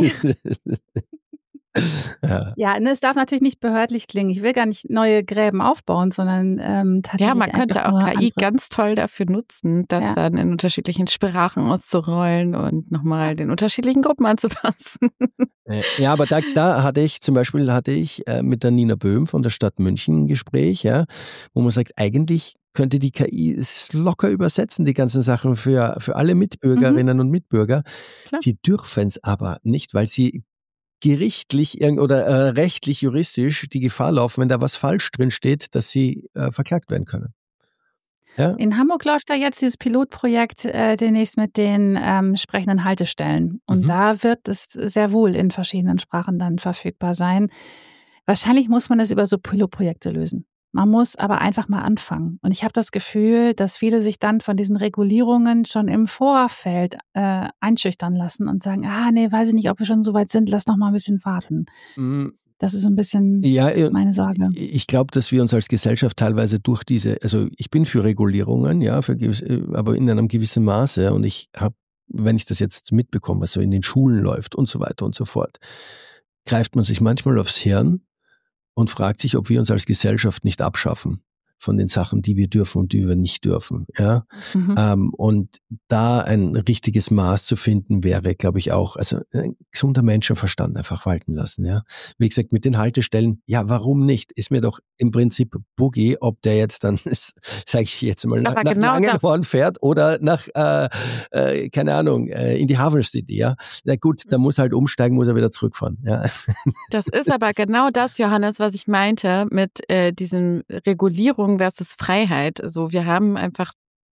ja. Ja, ne, es darf natürlich nicht behördlich klingen. Ich will gar nicht neue Gräben aufbauen, sondern ähm, tatsächlich Ja, man könnte einfach auch nur K I andere- ganz toll dafür nutzen, das Ja. dann in unterschiedlichen Sprachen auszurollen und nochmal den unterschiedlichen Gruppen anzupassen. Äh, Ja, aber da, da hatte ich zum Beispiel hatte ich äh, mit der Nina Böhm von der Stadt München ein Gespräch, ja, wo man sagt, eigentlich könnte die K I es locker übersetzen, die ganzen Sachen für, für alle Mitbürgerinnen und Mitbürger. Klar. Die dürfen es aber nicht, weil sie gerichtlich irgend- oder äh, rechtlich, juristisch die Gefahr laufen, wenn da was falsch drin steht, dass sie äh, verklagt werden können. Ja? In Hamburg läuft da jetzt dieses Pilotprojekt äh, demnächst mit den ähm, sprechenden Haltestellen. Und Mhm. da wird es sehr wohl in verschiedenen Sprachen dann verfügbar sein. Wahrscheinlich muss man es über so Pilotprojekte lösen. Man muss aber einfach mal anfangen. Und ich habe das Gefühl, dass viele sich dann von diesen Regulierungen schon im Vorfeld äh, einschüchtern lassen und sagen, ah nee, weiß ich nicht, ob wir schon so weit sind, lass noch mal ein bisschen warten. Mm, Das ist so ein bisschen ja, meine Sorge. Ich glaube, dass wir uns als Gesellschaft teilweise durch diese, also ich bin für Regulierungen, ja, für gewisse, aber in einem gewissen Maße und ich habe, wenn ich das jetzt mitbekomme, was so in den Schulen läuft und so weiter und so fort, greift man sich manchmal aufs Hirn und fragt sich, ob wir uns als Gesellschaft nicht abschaffen von den Sachen, die wir dürfen und die wir nicht dürfen. Ja? Mhm. Ähm, und da ein richtiges Maß zu finden, wäre, glaube ich, auch, also ein gesunder Menschenverstand einfach walten lassen. Ja? Wie gesagt, mit den Haltestellen, ja, warum nicht? Ist mir doch im Prinzip Boogie, ob der jetzt dann, sage ich jetzt mal, nach, nach genau Langenhorn fährt oder nach, äh, äh, keine Ahnung, äh, in die Hafen City. Ja? Na gut, da muss halt umsteigen, muss er wieder zurückfahren. Ja? Das ist aber genau das, Johannes, was ich meinte mit äh, diesen Regulierungen versus Freiheit. Also wir haben einfach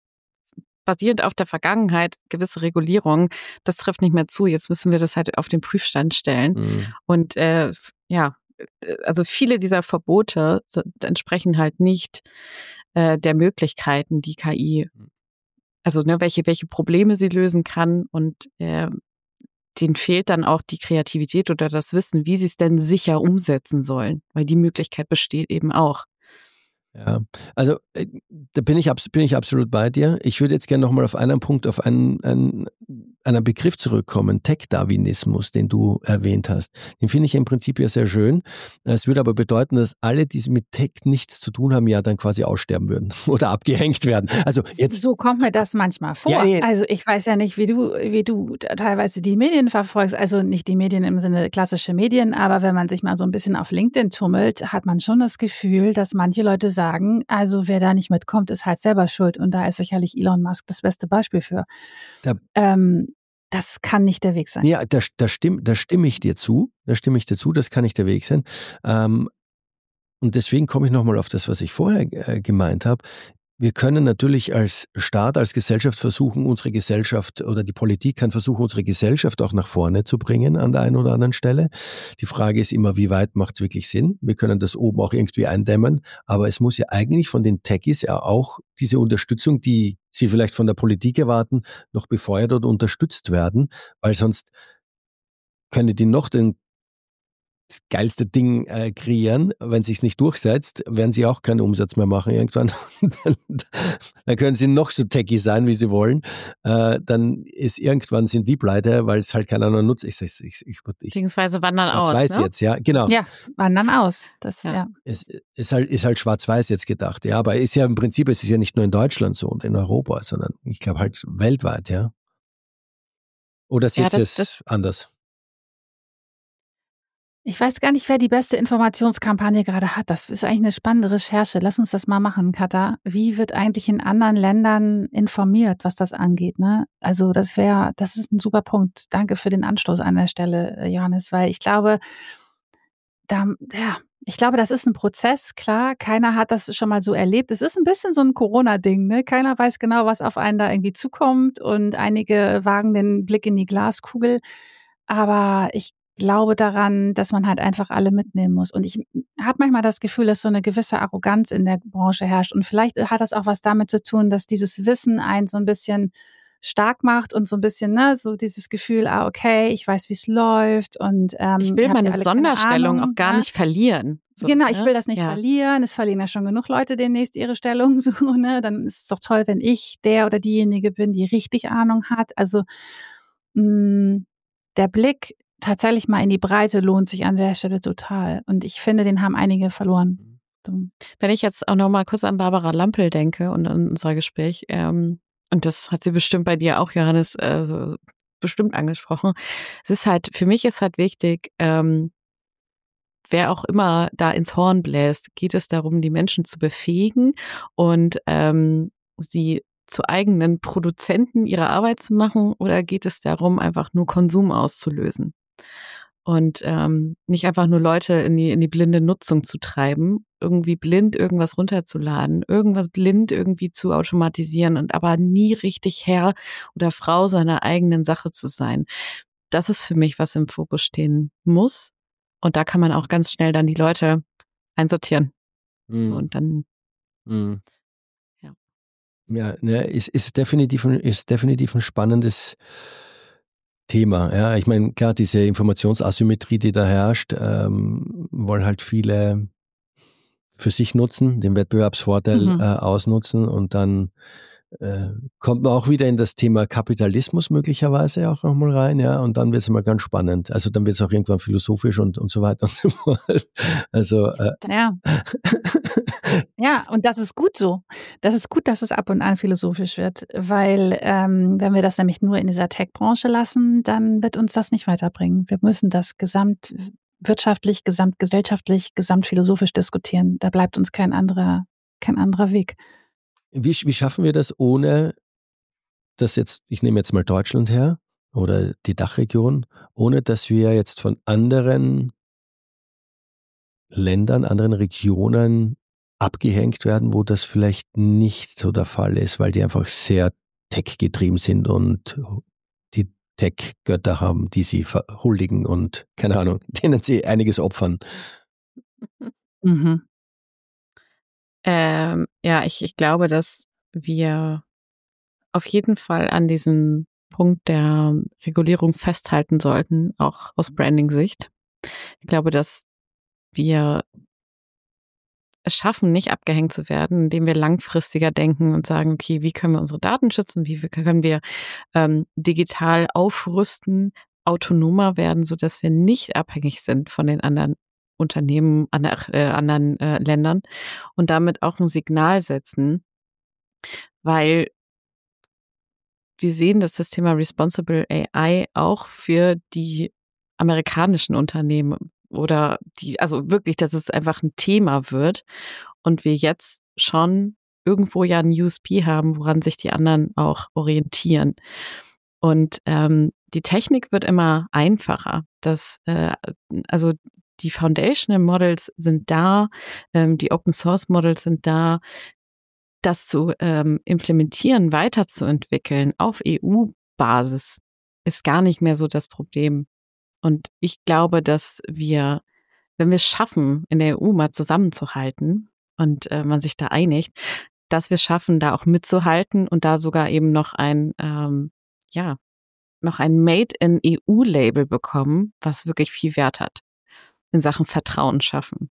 basierend auf der Vergangenheit gewisse Regulierungen. Das trifft nicht mehr zu. Jetzt müssen wir das halt auf den Prüfstand stellen. Mhm. Und äh, ja, also viele dieser Verbote entsprechen halt nicht äh, der Möglichkeiten, die K I, also ne, welche welche Probleme sie lösen kann und äh, denen fehlt dann auch die Kreativität oder das Wissen, wie sie es denn sicher umsetzen sollen, weil die Möglichkeit besteht eben auch. Ja, also da bin ich, bin ich absolut bei dir. Ich würde jetzt gerne nochmal auf einen Punkt, auf einen, einen, einen Begriff zurückkommen, Tech-Darwinismus, den du erwähnt hast. Den finde ich im Prinzip ja sehr schön. Es würde aber bedeuten, dass alle, die mit Tech nichts zu tun haben, ja dann quasi aussterben würden oder abgehängt werden. Also jetzt so kommt mir das manchmal vor. Ja, ja. Also ich weiß ja nicht, wie du, wie du teilweise die Medien verfolgst, also nicht die Medien im Sinne klassische Medien, aber wenn man sich mal so ein bisschen auf LinkedIn tummelt, hat man schon das Gefühl, dass manche Leute sagen, also wer da nicht mitkommt, ist halt selber schuld. Und da ist sicherlich Elon Musk das beste Beispiel für. Da, ähm, das kann nicht der Weg sein. Ja, da, da, stimm, da stimme ich dir zu. Da stimme ich dir zu, das kann nicht der Weg sein. Ähm, und deswegen komme ich nochmal auf das, was ich vorher äh, gemeint habe. Wir können natürlich als Staat, als Gesellschaft versuchen, unsere Gesellschaft oder die Politik kann versuchen, unsere Gesellschaft auch nach vorne zu bringen an der einen oder anderen Stelle. Die Frage ist immer, wie weit macht es wirklich Sinn? Wir können das oben auch irgendwie eindämmen, aber es muss ja eigentlich von den Techies ja auch diese Unterstützung, die sie vielleicht von der Politik erwarten, noch befeuert oder unterstützt werden, weil sonst können die noch den das geilste Ding äh, kreieren, wenn es sich nicht durchsetzt, werden sie auch keinen Umsatz mehr machen irgendwann. dann, dann können sie noch so techy sein, wie sie wollen. Äh, dann ist irgendwann sind die pleite, weil es halt keiner mehr nutzt. Ich, ich, ich, ich, Beziehungsweise wandern aus. Schwarz-Weiß ne? jetzt, ja, genau. Ja, wandern aus. Das, ja. ja. Es ist halt, ist halt schwarz-weiß jetzt gedacht, ja. Aber ist ja im Prinzip, es ist ja nicht nur in Deutschland so und in Europa, sondern ich glaube halt weltweit, ja. Oder seht ihr es anders? Ich weiß gar nicht, wer die beste Informationskampagne gerade hat. Das ist eigentlich eine spannende Recherche. Lass uns das mal machen, Katha. Wie wird eigentlich in anderen Ländern informiert, was das angeht? Ne? Also das wäre, das ist ein super Punkt. Danke für den Anstoß an der Stelle, Johannes, weil ich glaube, da, ja, ich glaube, das ist ein Prozess, klar. Keiner hat das schon mal so erlebt. Es ist ein bisschen so ein Corona-Ding, ne? Keiner weiß genau, was auf einen da irgendwie zukommt und einige wagen den Blick in die Glaskugel. Aber ich glaube daran, dass man halt einfach alle mitnehmen muss. Und ich habe manchmal das Gefühl, dass so eine gewisse Arroganz in der Branche herrscht. Und vielleicht hat das auch was damit zu tun, dass dieses Wissen einen so ein bisschen stark macht und so ein bisschen, ne, so dieses Gefühl, ah, okay, ich weiß, wie es läuft. Und ähm, ich will meine Sonderstellung Ahnung, auch gar ja? nicht verlieren. So, genau, ich will das nicht ja. verlieren. Es verlieren ja schon genug Leute demnächst ihre Stellung. So, ne? Dann ist es doch toll, wenn ich der oder diejenige bin, die richtig Ahnung hat. Also mh, der Blick tatsächlich mal in die Breite lohnt sich an der Stelle total. Und ich finde, den haben einige verloren. Wenn ich jetzt auch noch mal kurz an Barbara Lampel denke und an unser Gespräch, ähm, und das hat sie bestimmt bei dir auch, Johannes, äh, so bestimmt angesprochen. Es ist halt, für mich ist halt wichtig, ähm, wer auch immer da ins Horn bläst, geht es darum, die Menschen zu befähigen und ähm, sie zu eigenen Produzenten ihrer Arbeit zu machen, oder geht es darum, einfach nur Konsum auszulösen? Und ähm, nicht einfach nur Leute in die in die blinde Nutzung zu treiben, irgendwie blind irgendwas runterzuladen, irgendwas blind irgendwie zu automatisieren und aber nie richtig Herr oder Frau seiner eigenen Sache zu sein. Das ist für mich, was im Fokus stehen muss. Und da kann man auch ganz schnell dann die Leute einsortieren. Mhm. So, und dann mhm. ja, ja, ne, ist ist definitiv ist definitiv ein spannendes Thema. Ja, ich meine, klar, diese Informationsasymmetrie, die da herrscht, ähm, wollen halt viele für sich nutzen, den Wettbewerbsvorteil Mhm. äh, ausnutzen und dann äh, kommt man auch wieder in das Thema Kapitalismus möglicherweise auch nochmal rein, ja, und dann wird es mal ganz spannend. Also dann wird es auch irgendwann philosophisch und, und so weiter und so fort. Also äh, Ja. Ja, und das ist gut so. Das ist gut, dass es ab und an philosophisch wird, weil ähm, wenn wir das nämlich nur in dieser Tech-Branche lassen, dann wird uns das nicht weiterbringen. Wir müssen das gesamtwirtschaftlich, gesamtgesellschaftlich, gesamtphilosophisch diskutieren. Da bleibt uns kein anderer, kein anderer Weg. wie, wie schaffen wir das, ohne dass jetzt, ich nehme jetzt mal Deutschland her oder die Dachregion, ohne dass wir jetzt von anderen Ländern, anderen Regionen abgehängt werden, wo das vielleicht nicht so der Fall ist, weil die einfach sehr tech-getrieben sind und die Tech-Götter haben, die sie huldigen und, keine Ahnung, denen sie einiges opfern. Mhm. Ähm, ja, ich, ich glaube, dass wir auf jeden Fall an diesem Punkt der Regulierung festhalten sollten, auch aus Branding-Sicht. Ich glaube, dass wir es schaffen, nicht abgehängt zu werden, indem wir langfristiger denken und sagen, okay, wie können wir unsere Daten schützen, wie können wir ähm, digital aufrüsten, autonomer werden, sodass wir nicht abhängig sind von den anderen Unternehmen, ander, äh, anderen äh, Ländern und damit auch ein Signal setzen, weil wir sehen, dass das Thema Responsible A I auch für die amerikanischen Unternehmen oder die, also wirklich, dass es einfach ein Thema wird und wir jetzt schon irgendwo ja ein U S P haben, woran sich die anderen auch orientieren. Und ähm, die Technik wird immer einfacher. Das, äh, also die Foundational Models sind da, ähm, die Open Source Models sind da. Das zu ähm, implementieren, weiterzuentwickeln auf E U-Basis ist gar nicht mehr so das Problem. Und ich glaube, dass wir, wenn wir es schaffen, in der E U mal zusammenzuhalten und äh, man sich da einigt, dass wir schaffen, da auch mitzuhalten und da sogar eben noch ein, ähm, ja, noch ein Made-in-E U-Label bekommen, was wirklich viel Wert hat in Sachen Vertrauen schaffen.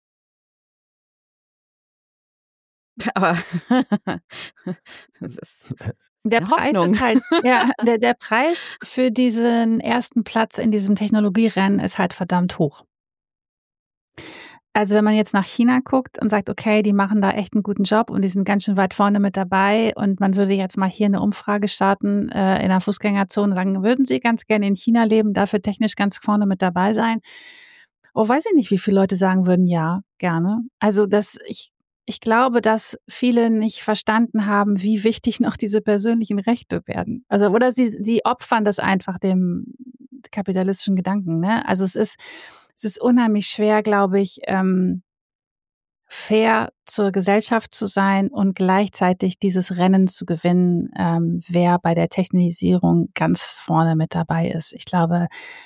Aber das ist der Preis Hoffnung. ist halt, ja, der, der Preis für diesen ersten Platz in diesem Technologierennen ist halt verdammt hoch. Also wenn man jetzt nach China guckt und sagt, okay, die machen da echt einen guten Job und die sind ganz schön weit vorne mit dabei und man würde jetzt mal hier eine Umfrage starten äh, in einer Fußgängerzone und sagen, würden Sie ganz gerne in China leben, dafür technisch ganz vorne mit dabei sein? Oh, weiß ich nicht, wie viele Leute sagen würden, ja, gerne. Also das, ich Ich glaube, dass viele nicht verstanden haben, wie wichtig noch diese persönlichen Rechte werden. Also, oder sie, sie opfern das einfach dem kapitalistischen Gedanken, ne? Also, es ist, es ist unheimlich schwer, glaube ich, ähm, fair zur Gesellschaft zu sein und gleichzeitig dieses Rennen zu gewinnen, ähm, wer bei der Technisierung ganz vorne mit dabei ist. Ich glaube,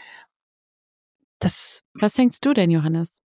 das. Was denkst du denn, Johannes?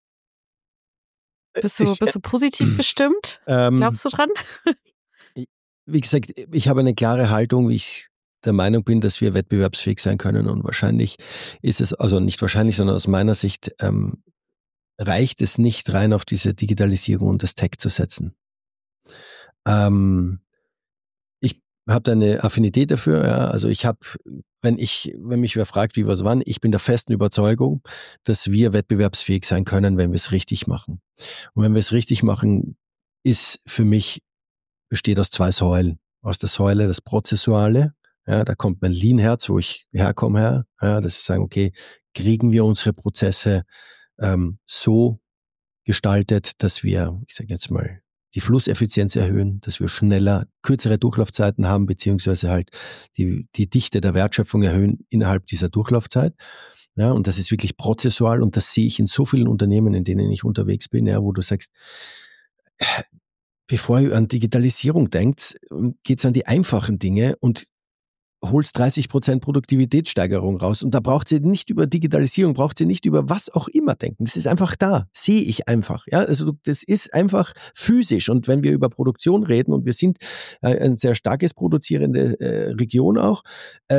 Bist du, Ich, bist du positiv gestimmt? ähm, Glaubst du dran? Wie gesagt, ich habe eine klare Haltung, wie ich der Meinung bin, dass wir wettbewerbsfähig sein können und wahrscheinlich ist es, also nicht wahrscheinlich, sondern aus meiner Sicht ähm, reicht es nicht rein auf diese Digitalisierung und das Tech zu setzen. Ähm, ich habe da eine Affinität dafür, ja. Also ich habe, wenn ich, wenn mich wer fragt, wie was wann, ich bin der festen Überzeugung, dass wir wettbewerbsfähig sein können, wenn wir es richtig machen. Und wenn wir es richtig machen, ist für mich besteht aus zwei Säulen. Aus der Säule das Prozessuale, ja, da kommt mein Lean-Herz, wo ich herkomme her, ja, dass ich sagen, okay, kriegen wir unsere Prozesse ähm, so gestaltet, dass wir, ich sage jetzt mal, die Flusseffizienz erhöhen, dass wir schneller, kürzere Durchlaufzeiten haben, beziehungsweise halt die, die Dichte der Wertschöpfung erhöhen innerhalb dieser Durchlaufzeit. Ja, und das ist wirklich prozessual und das sehe ich in so vielen Unternehmen, in denen ich unterwegs bin, ja, wo du sagst, bevor ihr an Digitalisierung denkt, geht's an die einfachen Dinge und holst dreißig Prozent Produktivitätssteigerung raus. Und da braucht sie nicht über Digitalisierung, braucht sie nicht über was auch immer denken. Das ist einfach da, sehe ich einfach. Ja, also das ist einfach physisch. Und wenn wir über Produktion reden und wir sind äh, ein sehr starkes produzierende äh, Region auch, ähm,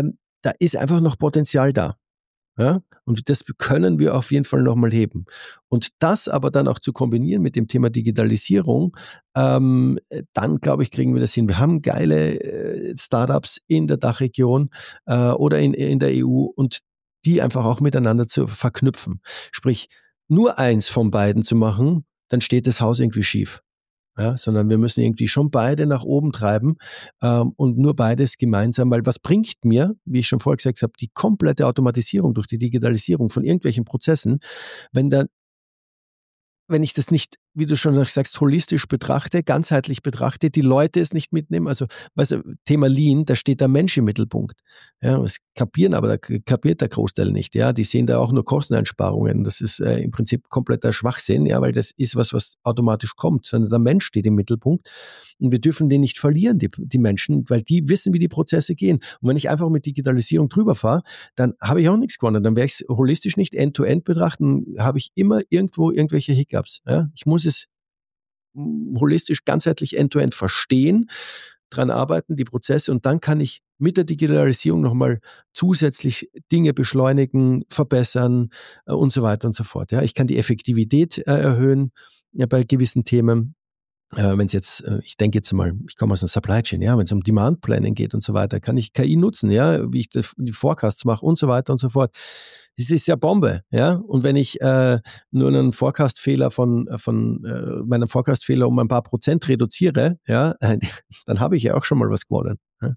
da ist einfach noch Potenzial da. Ja? Und das können wir auf jeden Fall nochmal heben. Und das aber dann auch zu kombinieren mit dem Thema Digitalisierung, ähm, dann glaube ich, kriegen wir das hin. Wir haben geile äh, Startups in der Dachregion äh, oder in, in der E U und die einfach auch miteinander zu verknüpfen. Sprich, nur eins von beiden zu machen, dann steht das Haus irgendwie schief. Ja, sondern wir müssen irgendwie schon beide nach oben treiben ähm, und nur beides gemeinsam, weil was bringt mir, wie ich schon vorher gesagt habe, die komplette Automatisierung durch die Digitalisierung von irgendwelchen Prozessen, wenn dann wenn ich das nicht, wie du schon sagst, holistisch betrachte, ganzheitlich betrachte, die Leute es nicht mitnehmen, also weißt du, Thema Lean, da steht der Mensch im Mittelpunkt. Ja, das kapieren aber, da kapiert der Großteil nicht. Ja, die sehen da auch nur Kosteneinsparungen. Das ist äh, im Prinzip kompletter Schwachsinn, ja, weil das ist was, was automatisch kommt, sondern der Mensch steht im Mittelpunkt und wir dürfen den nicht verlieren, die, die Menschen, weil die wissen, wie die Prozesse gehen. Und wenn ich einfach mit Digitalisierung drüber fahre, dann habe ich auch nichts gewonnen. Dann werde ich es holistisch nicht end-to-end betrachten, habe ich immer irgendwo irgendwelche Hiccups. Ja, ich muss es holistisch, ganzheitlich end-to-end verstehen, dran arbeiten, die Prozesse, und dann kann ich mit der Digitalisierung nochmal zusätzlich Dinge beschleunigen, verbessern äh, und so weiter und so fort. Ja, ich kann die Effektivität äh, erhöhen ja, bei gewissen Themen. Äh, wenn es jetzt, äh, ich denke jetzt mal, ich komme aus einer Supply Chain, ja, wenn es um Demand Planning geht und so weiter, kann ich K I nutzen, ja, wie ich das, die Forecasts mache und so weiter und so fort. Das ist ja Bombe, ja. Und wenn ich äh, nur einen Forecast-Fehler von von äh, meinen Forecast-Fehler um ein paar Prozent reduziere, ja, dann habe ich ja auch schon mal was gewonnen. Ja.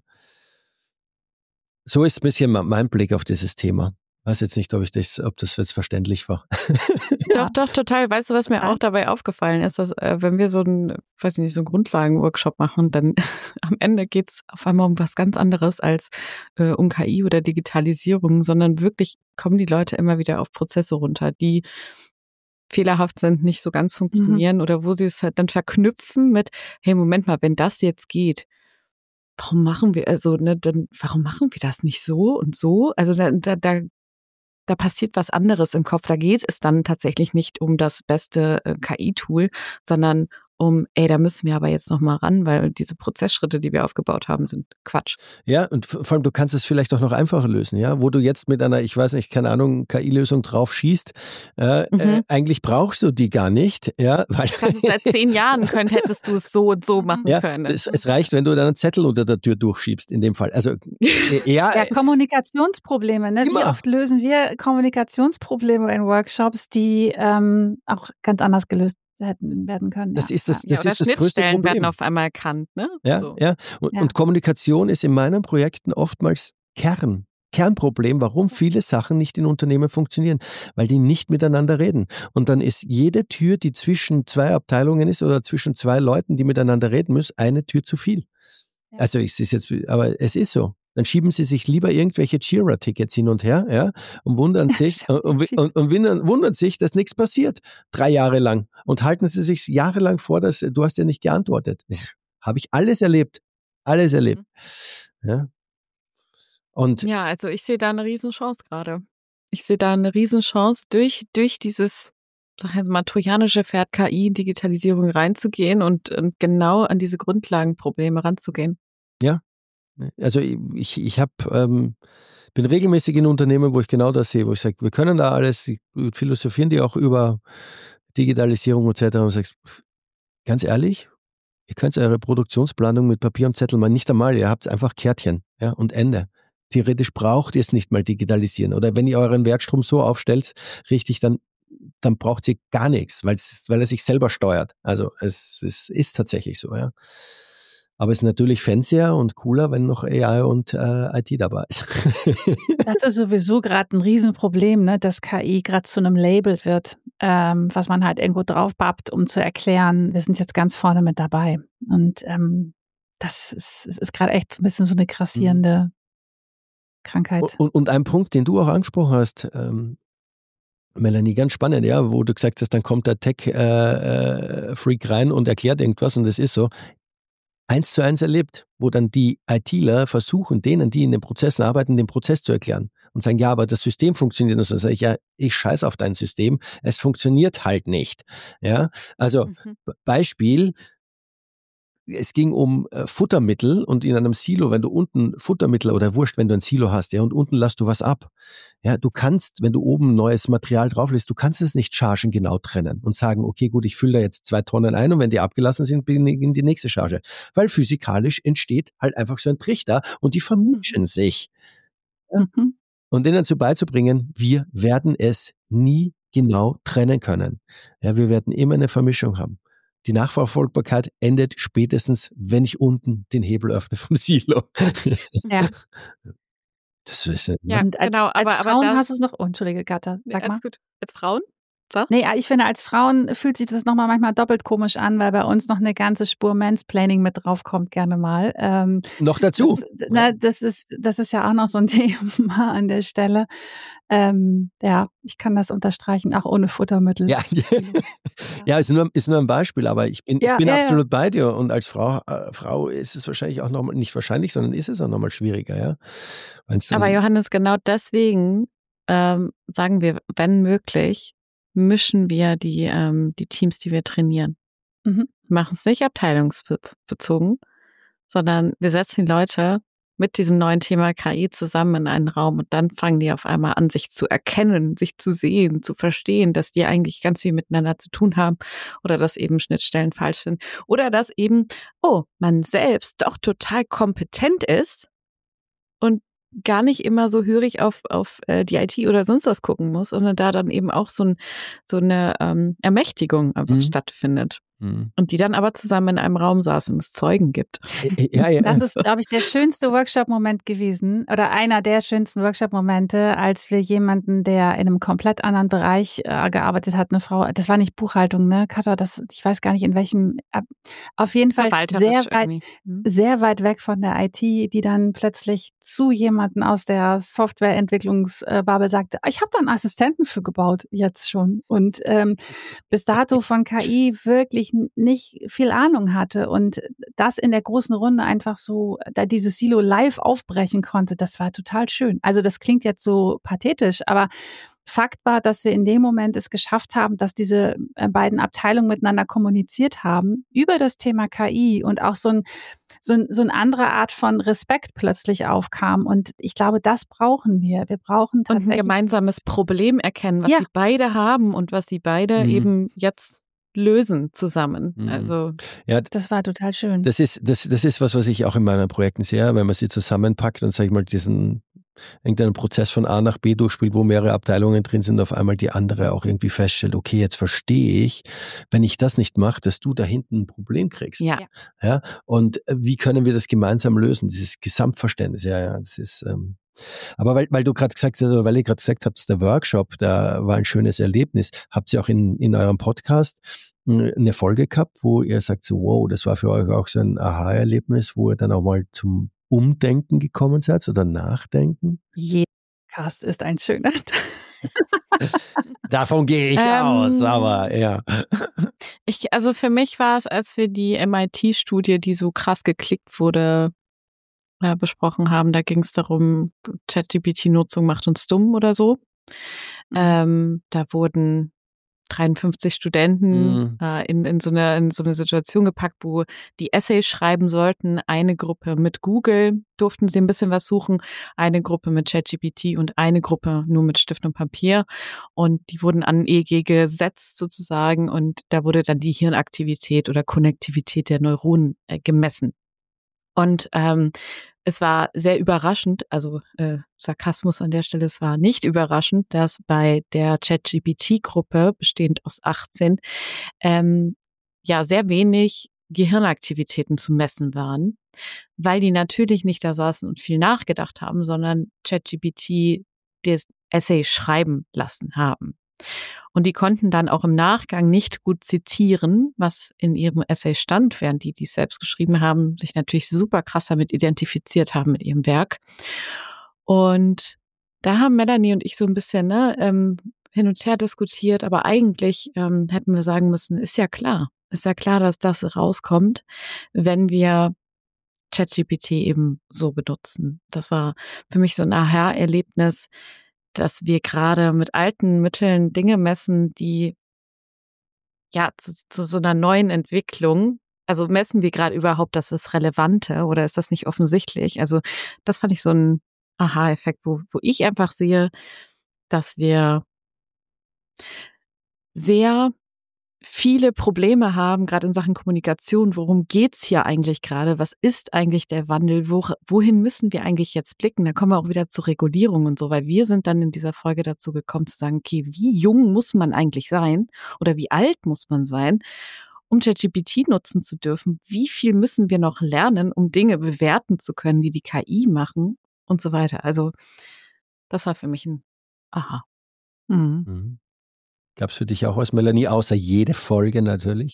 So ist ein bisschen mein Blick auf dieses Thema. Ich weiß jetzt nicht, ob ich das, ob das jetzt verständlich war. Doch, doch, total. Weißt du, was mir auch dabei aufgefallen ist, dass äh, wenn wir so einen, weiß ich nicht, so einen Grundlagenworkshop machen, dann am Ende geht's auf einmal um was ganz anderes als äh, um K I oder Digitalisierung, sondern wirklich kommen die Leute immer wieder auf Prozesse runter, die fehlerhaft sind, nicht so ganz funktionieren mhm. oder wo sie es halt dann verknüpfen mit, hey, Moment mal, wenn das jetzt geht, warum machen wir, also, ne, dann, warum machen wir das nicht so und so? Also da, da, da Da passiert was anderes im Kopf. Da geht es dann tatsächlich nicht um das beste äh, K I-Tool, sondern um, ey, da müssen wir aber jetzt noch mal ran, weil diese Prozessschritte, die wir aufgebaut haben, sind Quatsch. Ja, und vor allem, du kannst es vielleicht auch noch einfacher lösen, ja, wo du jetzt mit einer, ich weiß nicht, keine Ahnung, K I-Lösung drauf schießt, äh, mhm. äh, eigentlich brauchst du die gar nicht, ja, weil... Du kannst es seit zehn Jahren können, hättest du es so und so machen ja, können. Es, es reicht, wenn du deinen Zettel unter der Tür durchschiebst, in dem Fall. Also, äh, ja, ja, Kommunikationsprobleme, ne? Wie oft lösen wir Kommunikationsprobleme in Workshops, die ähm, auch ganz anders gelöst hätten werden können. Das ja. ist das, das, ja, oder ist das größte Schnittstellen Problem. werden auf einmal erkannt, ne? Ja, so. ja. Und, ja. Und Kommunikation ist in meinen Projekten oftmals Kern. Kernproblem, warum viele Sachen nicht in Unternehmen funktionieren, weil die nicht miteinander reden. Und dann ist jede Tür, die zwischen zwei Abteilungen ist oder zwischen zwei Leuten, die miteinander reden müssen, eine Tür zu viel. Ja. Also es ist jetzt, aber es ist so. Dann schieben sie sich lieber irgendwelche Jira-Tickets hin und her, ja, und wundern sich und, und, und, und wundern sich, dass nichts passiert, drei Jahre lang. Und halten sie sich jahrelang vor, dass du hast ja nicht geantwortet. Habe ich alles erlebt, alles erlebt. Ja. Und ja, also ich sehe da eine Riesenchance gerade. Ich sehe da eine Riesenchance, durch durch dieses, sag ich jetzt mal, trojanische Pferd K I, Digitalisierung reinzugehen und, und genau an diese Grundlagenprobleme ranzugehen. Ja. Also ich, ich hab, ähm, bin regelmäßig in Unternehmen, wo ich genau das sehe, wo ich sage, wir können da alles, philosophieren die auch über Digitalisierung et cetera. Und sagst, ganz ehrlich, ihr könnt eure Produktionsplanung mit Papier und Zettel mal nicht einmal, ihr habt einfach Kärtchen, ja, und Ende. Theoretisch braucht ihr es nicht mal digitalisieren. Oder wenn ihr euren Wertstrom so aufstellt, richtig, dann, dann braucht ihr gar nichts, weil er sich selber steuert. Also es, es ist tatsächlich so, ja. Aber es ist natürlich fancier und cooler, wenn noch A I und äh, I T dabei ist. Das ist sowieso gerade ein Riesenproblem, ne, dass K I gerade zu einem Label wird, ähm, was man halt irgendwo draufbappt, um zu erklären, wir sind jetzt ganz vorne mit dabei. Und ähm, das ist, ist gerade echt ein bisschen so eine grassierende mhm. Krankheit. Und, und ein Punkt, den du auch angesprochen hast, ähm, Melanie, ganz spannend, ja, wo du gesagt hast, dann kommt der Tech-Freak äh, rein und erklärt irgendwas, und das ist so. Eins zu eins erlebt, wo dann die ITler versuchen, denen, die in den Prozessen arbeiten, den Prozess zu erklären und sagen, ja, aber das System funktioniert. Und so sage ich, ja, ich scheiß auf dein System, es funktioniert halt nicht. Ja, also mhm. Beispiel, es ging um äh, Futtermittel und in einem Silo, wenn du unten Futtermittel oder wurscht, wenn du ein Silo hast, ja, und unten lässt du was ab. Ja, du kannst, wenn du oben neues Material drauf lässt, du kannst es nicht chargengenau trennen und sagen, okay, gut, ich fülle da jetzt zwei Tonnen ein und wenn die abgelassen sind, bin ich in die nächste Charge. Weil physikalisch entsteht halt einfach so ein Trichter und die vermischen sich. Ja? Mhm. Und denen dazu beizubringen, wir werden es nie genau trennen können. Ja, wir werden immer eine Vermischung haben. Die Nachverfolgbarkeit endet spätestens, wenn ich unten den Hebel öffne vom Silo. Ja. Das ist ja, ja und als, genau. Aber, als Frauen aber da, hast du es noch, oh, entschuldige, Gatter, sag ja, mal. alles gut. Als Frauen? So? Nee, ich finde, als Frauen fühlt sich das nochmal manchmal doppelt komisch an, weil bei uns noch eine ganze Spur Mansplaining mit draufkommt, gerne mal. Ähm, noch dazu. Das, na, das, ist, das ist ja auch noch so ein Thema an der Stelle. Ähm, ja, ich kann das unterstreichen, auch ohne Futtermittel. Ja, ja, ist nur, ist nur ein Beispiel, aber ich bin, ja, ich bin ja, absolut ja. bei dir und als Frau, äh, Frau ist es wahrscheinlich auch nochmal, nicht wahrscheinlich, sondern ist es auch nochmal schwieriger, ja. Aber Johannes, genau deswegen ähm, sagen wir, wenn möglich, mischen wir die, ähm, die Teams, die wir trainieren. Mhm. Wir machen es nicht abteilungsbezogen, sondern wir setzen die Leute mit diesem neuen Thema K I zusammen in einen Raum und dann fangen die auf einmal an, sich zu erkennen, sich zu sehen, zu verstehen, dass die eigentlich ganz viel miteinander zu tun haben oder dass eben Schnittstellen falsch sind oder dass eben, oh, man selbst doch total kompetent ist und gar nicht immer so hörig auf auf äh, die I T oder sonst was gucken muss, sondern da dann eben auch so, ein, so eine ähm, Ermächtigung einfach mhm. stattfindet. Mhm. Und die dann aber zusammen in einem Raum saßen und es Zeugen gibt. Ja, ja. Das ist, glaube ich, der schönste Workshop-Moment gewesen oder einer der schönsten Workshop-Momente, als wir jemanden, der in einem komplett anderen Bereich äh, gearbeitet hat, eine Frau, das war nicht Buchhaltung, ne, Katha, das, ich weiß gar nicht in welchem, äh, auf jeden Fall sehr weit, mhm. sehr weit weg von der I T, die dann plötzlich zu jemanden aus der Softwareentwicklungsbubble sagte, ich habe da einen Assistenten für gebaut, jetzt schon. Und ähm, bis dato von K I wirklich nicht viel Ahnung hatte und das in der großen Runde einfach so, da dieses Silo live aufbrechen konnte, das war total schön. Also das klingt jetzt so pathetisch, aber Fakt war, dass wir in dem Moment es geschafft haben, dass diese beiden Abteilungen miteinander kommuniziert haben über das Thema K I und auch so ein so, ein, so eine andere Art von Respekt plötzlich aufkam. Und ich glaube, das brauchen wir. Wir brauchen tatsächlich... Und ein gemeinsames Problem erkennen, was ja. sie beide haben und was sie beide mhm. eben jetzt lösen zusammen. Mhm. Also ja, das war total schön. Das ist, das, das ist was, was ich auch in meinen Projekten sehe, wenn man sie zusammenpackt und, sag ich mal, diesen irgendeinen Prozess von A nach B durchspielt, wo mehrere Abteilungen drin sind, auf einmal die andere auch irgendwie feststellt, okay, jetzt verstehe ich, wenn ich das nicht mache, dass du da hinten ein Problem kriegst. Ja. Ja. Und wie können wir das gemeinsam lösen? Dieses Gesamtverständnis, ja, ja, das ist, ähm, aber weil, weil du gerade gesagt hast, oder weil ihr gerade gesagt habt, der Workshop, da war ein schönes Erlebnis. Habt ihr auch in, in eurem Podcast eine Folge gehabt, wo ihr sagt so, wow, das war für euch auch so ein Aha-Erlebnis, wo ihr dann auch mal zum Umdenken gekommen seid oder Nachdenken? Jeder Cast ist ein schöner Davon gehe ich ähm, aus, aber ja. Ich, also für mich war es, als wir die M I T-Studie, die so krass geklickt wurde, äh, besprochen haben, da ging es darum, ChatGPT-Nutzung macht uns dumm oder so. Mhm. Ähm, da wurden dreiundfünfzig Studenten mhm. äh, in, in, so eine, in so eine Situation gepackt, wo die Essays schreiben sollten. Eine Gruppe mit Google durften sie ein bisschen was suchen, eine Gruppe mit ChatGPT und eine Gruppe nur mit Stift und Papier. Und die wurden an E E G gesetzt sozusagen und da wurde dann die Hirnaktivität oder Konnektivität der Neuronen äh, gemessen. Und ähm, es war sehr überraschend, also äh, Sarkasmus an der Stelle, es war nicht überraschend, dass bei der ChatGPT-Gruppe, bestehend aus achtzehn, ähm, ja sehr wenig Gehirnaktivitäten zu messen waren, weil die natürlich nicht da saßen und viel nachgedacht haben, sondern ChatGPT das Essay schreiben lassen haben. Und die konnten dann auch im Nachgang nicht gut zitieren, was in ihrem Essay stand, während die, die es selbst geschrieben haben, sich natürlich super krass damit identifiziert haben mit ihrem Werk. Und da haben Melanie und ich so ein bisschen ne, ähm, hin und her diskutiert, aber eigentlich ähm, hätten wir sagen müssen, ist ja klar, ist ja klar, dass das rauskommt, wenn wir ChatGPT eben so benutzen. Das war für mich so ein Aha-Erlebnis, dass wir gerade mit alten Mitteln Dinge messen, die ja zu, zu so einer neuen Entwicklung Also messen wir gerade überhaupt, dass es Relevante oder ist das nicht offensichtlich? Also das fand ich so ein Aha-Effekt, wo, wo ich einfach sehe, dass wir sehr viele Probleme haben, gerade in Sachen Kommunikation. Worum geht's hier eigentlich gerade? Was ist eigentlich der Wandel? Wo, wohin müssen wir eigentlich jetzt blicken? Da kommen wir auch wieder zur Regulierung und so, weil wir sind dann in dieser Folge dazu gekommen zu sagen, okay, wie jung muss man eigentlich sein oder wie alt muss man sein, um ChatGPT nutzen zu dürfen? Wie viel müssen wir noch lernen, um Dinge bewerten zu können, die die K I machen und so weiter? Also das war für mich ein Aha. Mhm. Mhm. Gab es für dich auch was, Melanie, außer jede Folge natürlich?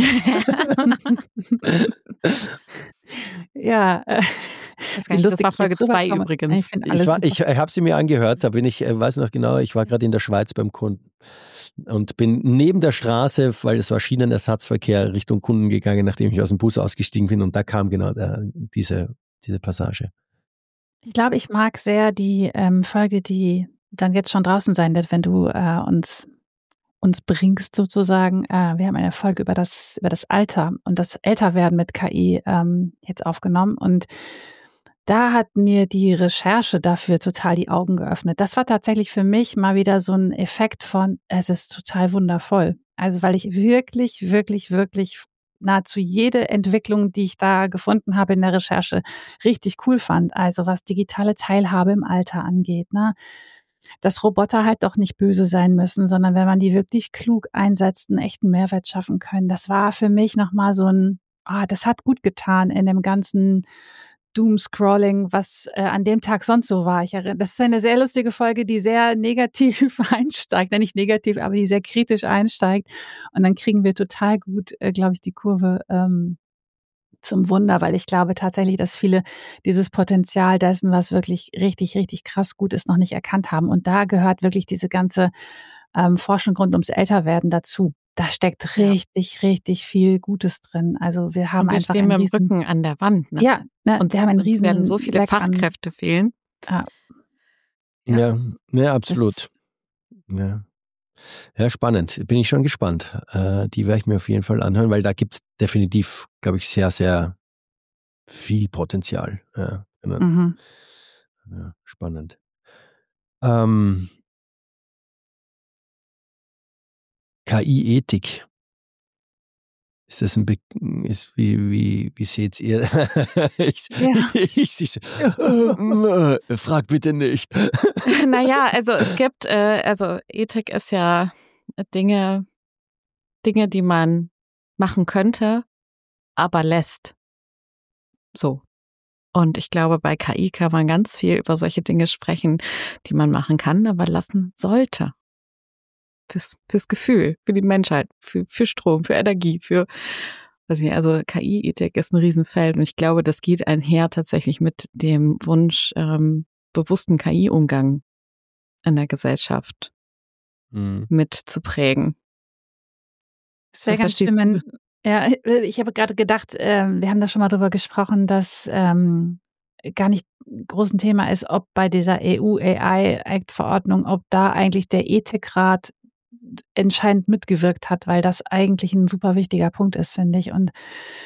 Ja, äh, wie lustig, das war Folge zwei übrigens. Ich, ich, ich, ich habe sie mir angehört, da bin ich, weiß noch genau, ich war gerade in der Schweiz beim Kunden und bin neben der Straße, weil es war Schienenersatzverkehr, Richtung Kunden gegangen, nachdem ich aus dem Bus ausgestiegen bin und da kam genau der, diese, diese Passage. Ich glaube, ich mag sehr die ähm, Folge, die dann jetzt schon draußen sein wird, wenn du äh, uns uns bringst sozusagen. Äh, wir haben eine Folge über das über das Alter und das Älterwerden mit K I ähm, jetzt aufgenommen und da hat mir die Recherche dafür total die Augen geöffnet. Das war tatsächlich für mich mal wieder so ein Effekt von, es ist total wundervoll. Also weil ich wirklich, wirklich, wirklich nahezu jede Entwicklung, die ich da gefunden habe in der Recherche, richtig cool fand. Also was digitale Teilhabe im Alter angeht, ne? Dass Roboter halt doch nicht böse sein müssen, sondern wenn man die wirklich klug einsetzt, einen echten Mehrwert schaffen können. Das war für mich nochmal so ein, ah, das hat gut getan in dem ganzen Doom-Scrolling, was äh, an dem Tag sonst so war. Ich erinnere, das ist eine sehr lustige Folge, die sehr negativ einsteigt, ja, nicht negativ, aber die sehr kritisch einsteigt. Und dann kriegen wir total gut, äh, glaube ich, die Kurve ähm, zum Wunder, weil ich glaube tatsächlich, dass viele dieses Potenzial dessen, was wirklich richtig, richtig krass gut ist, noch nicht erkannt haben. Und da gehört wirklich diese ganze ähm, Forschung rund ums Älterwerden dazu. Da steckt richtig, ja. richtig viel Gutes drin. Also wir haben und wir einfach stehen einen mit dem riesen, Rücken an der Wand. Ne? Ja, ne, und wir haben einen riesen werden so viele Leck Fachkräfte an, fehlen. Ja, ja, ja, ja absolut. Ja. Ja, spannend. Bin ich schon gespannt. Äh, die werde ich mir auf jeden Fall anhören, weil da gibt es definitiv, glaube ich, sehr, sehr viel Potenzial. Ja, mhm. ja, spannend. Ähm, K I-Ethik. Ist das ein Be ist wie wie wie seht ihr? ich, Ja. ich, ich, ich, äh, frag bitte nicht. Naja, also es gibt, äh, also Ethik ist ja Dinge, Dinge, die man machen könnte, aber lässt. So. Und ich glaube, bei K I kann man ganz viel über solche Dinge sprechen, die man machen kann, aber lassen sollte. Fürs, fürs Gefühl, für die Menschheit, für, für Strom, für Energie, für, weiß ich nicht, also K I-Ethik ist ein Riesenfeld und ich glaube, das geht einher tatsächlich mit dem Wunsch, ähm, bewussten K I-Umgang in der Gesellschaft mhm. mitzuprägen. Es wäre ganz schön, wenn, ja, ich habe gerade gedacht, äh, wir haben da schon mal drüber gesprochen, dass ähm, gar nicht groß ein Thema ist, ob bei dieser E U-A I-Act-Verordnung, ob da eigentlich der Ethikrat entscheidend mitgewirkt hat, weil das eigentlich ein super wichtiger Punkt ist, finde ich. Und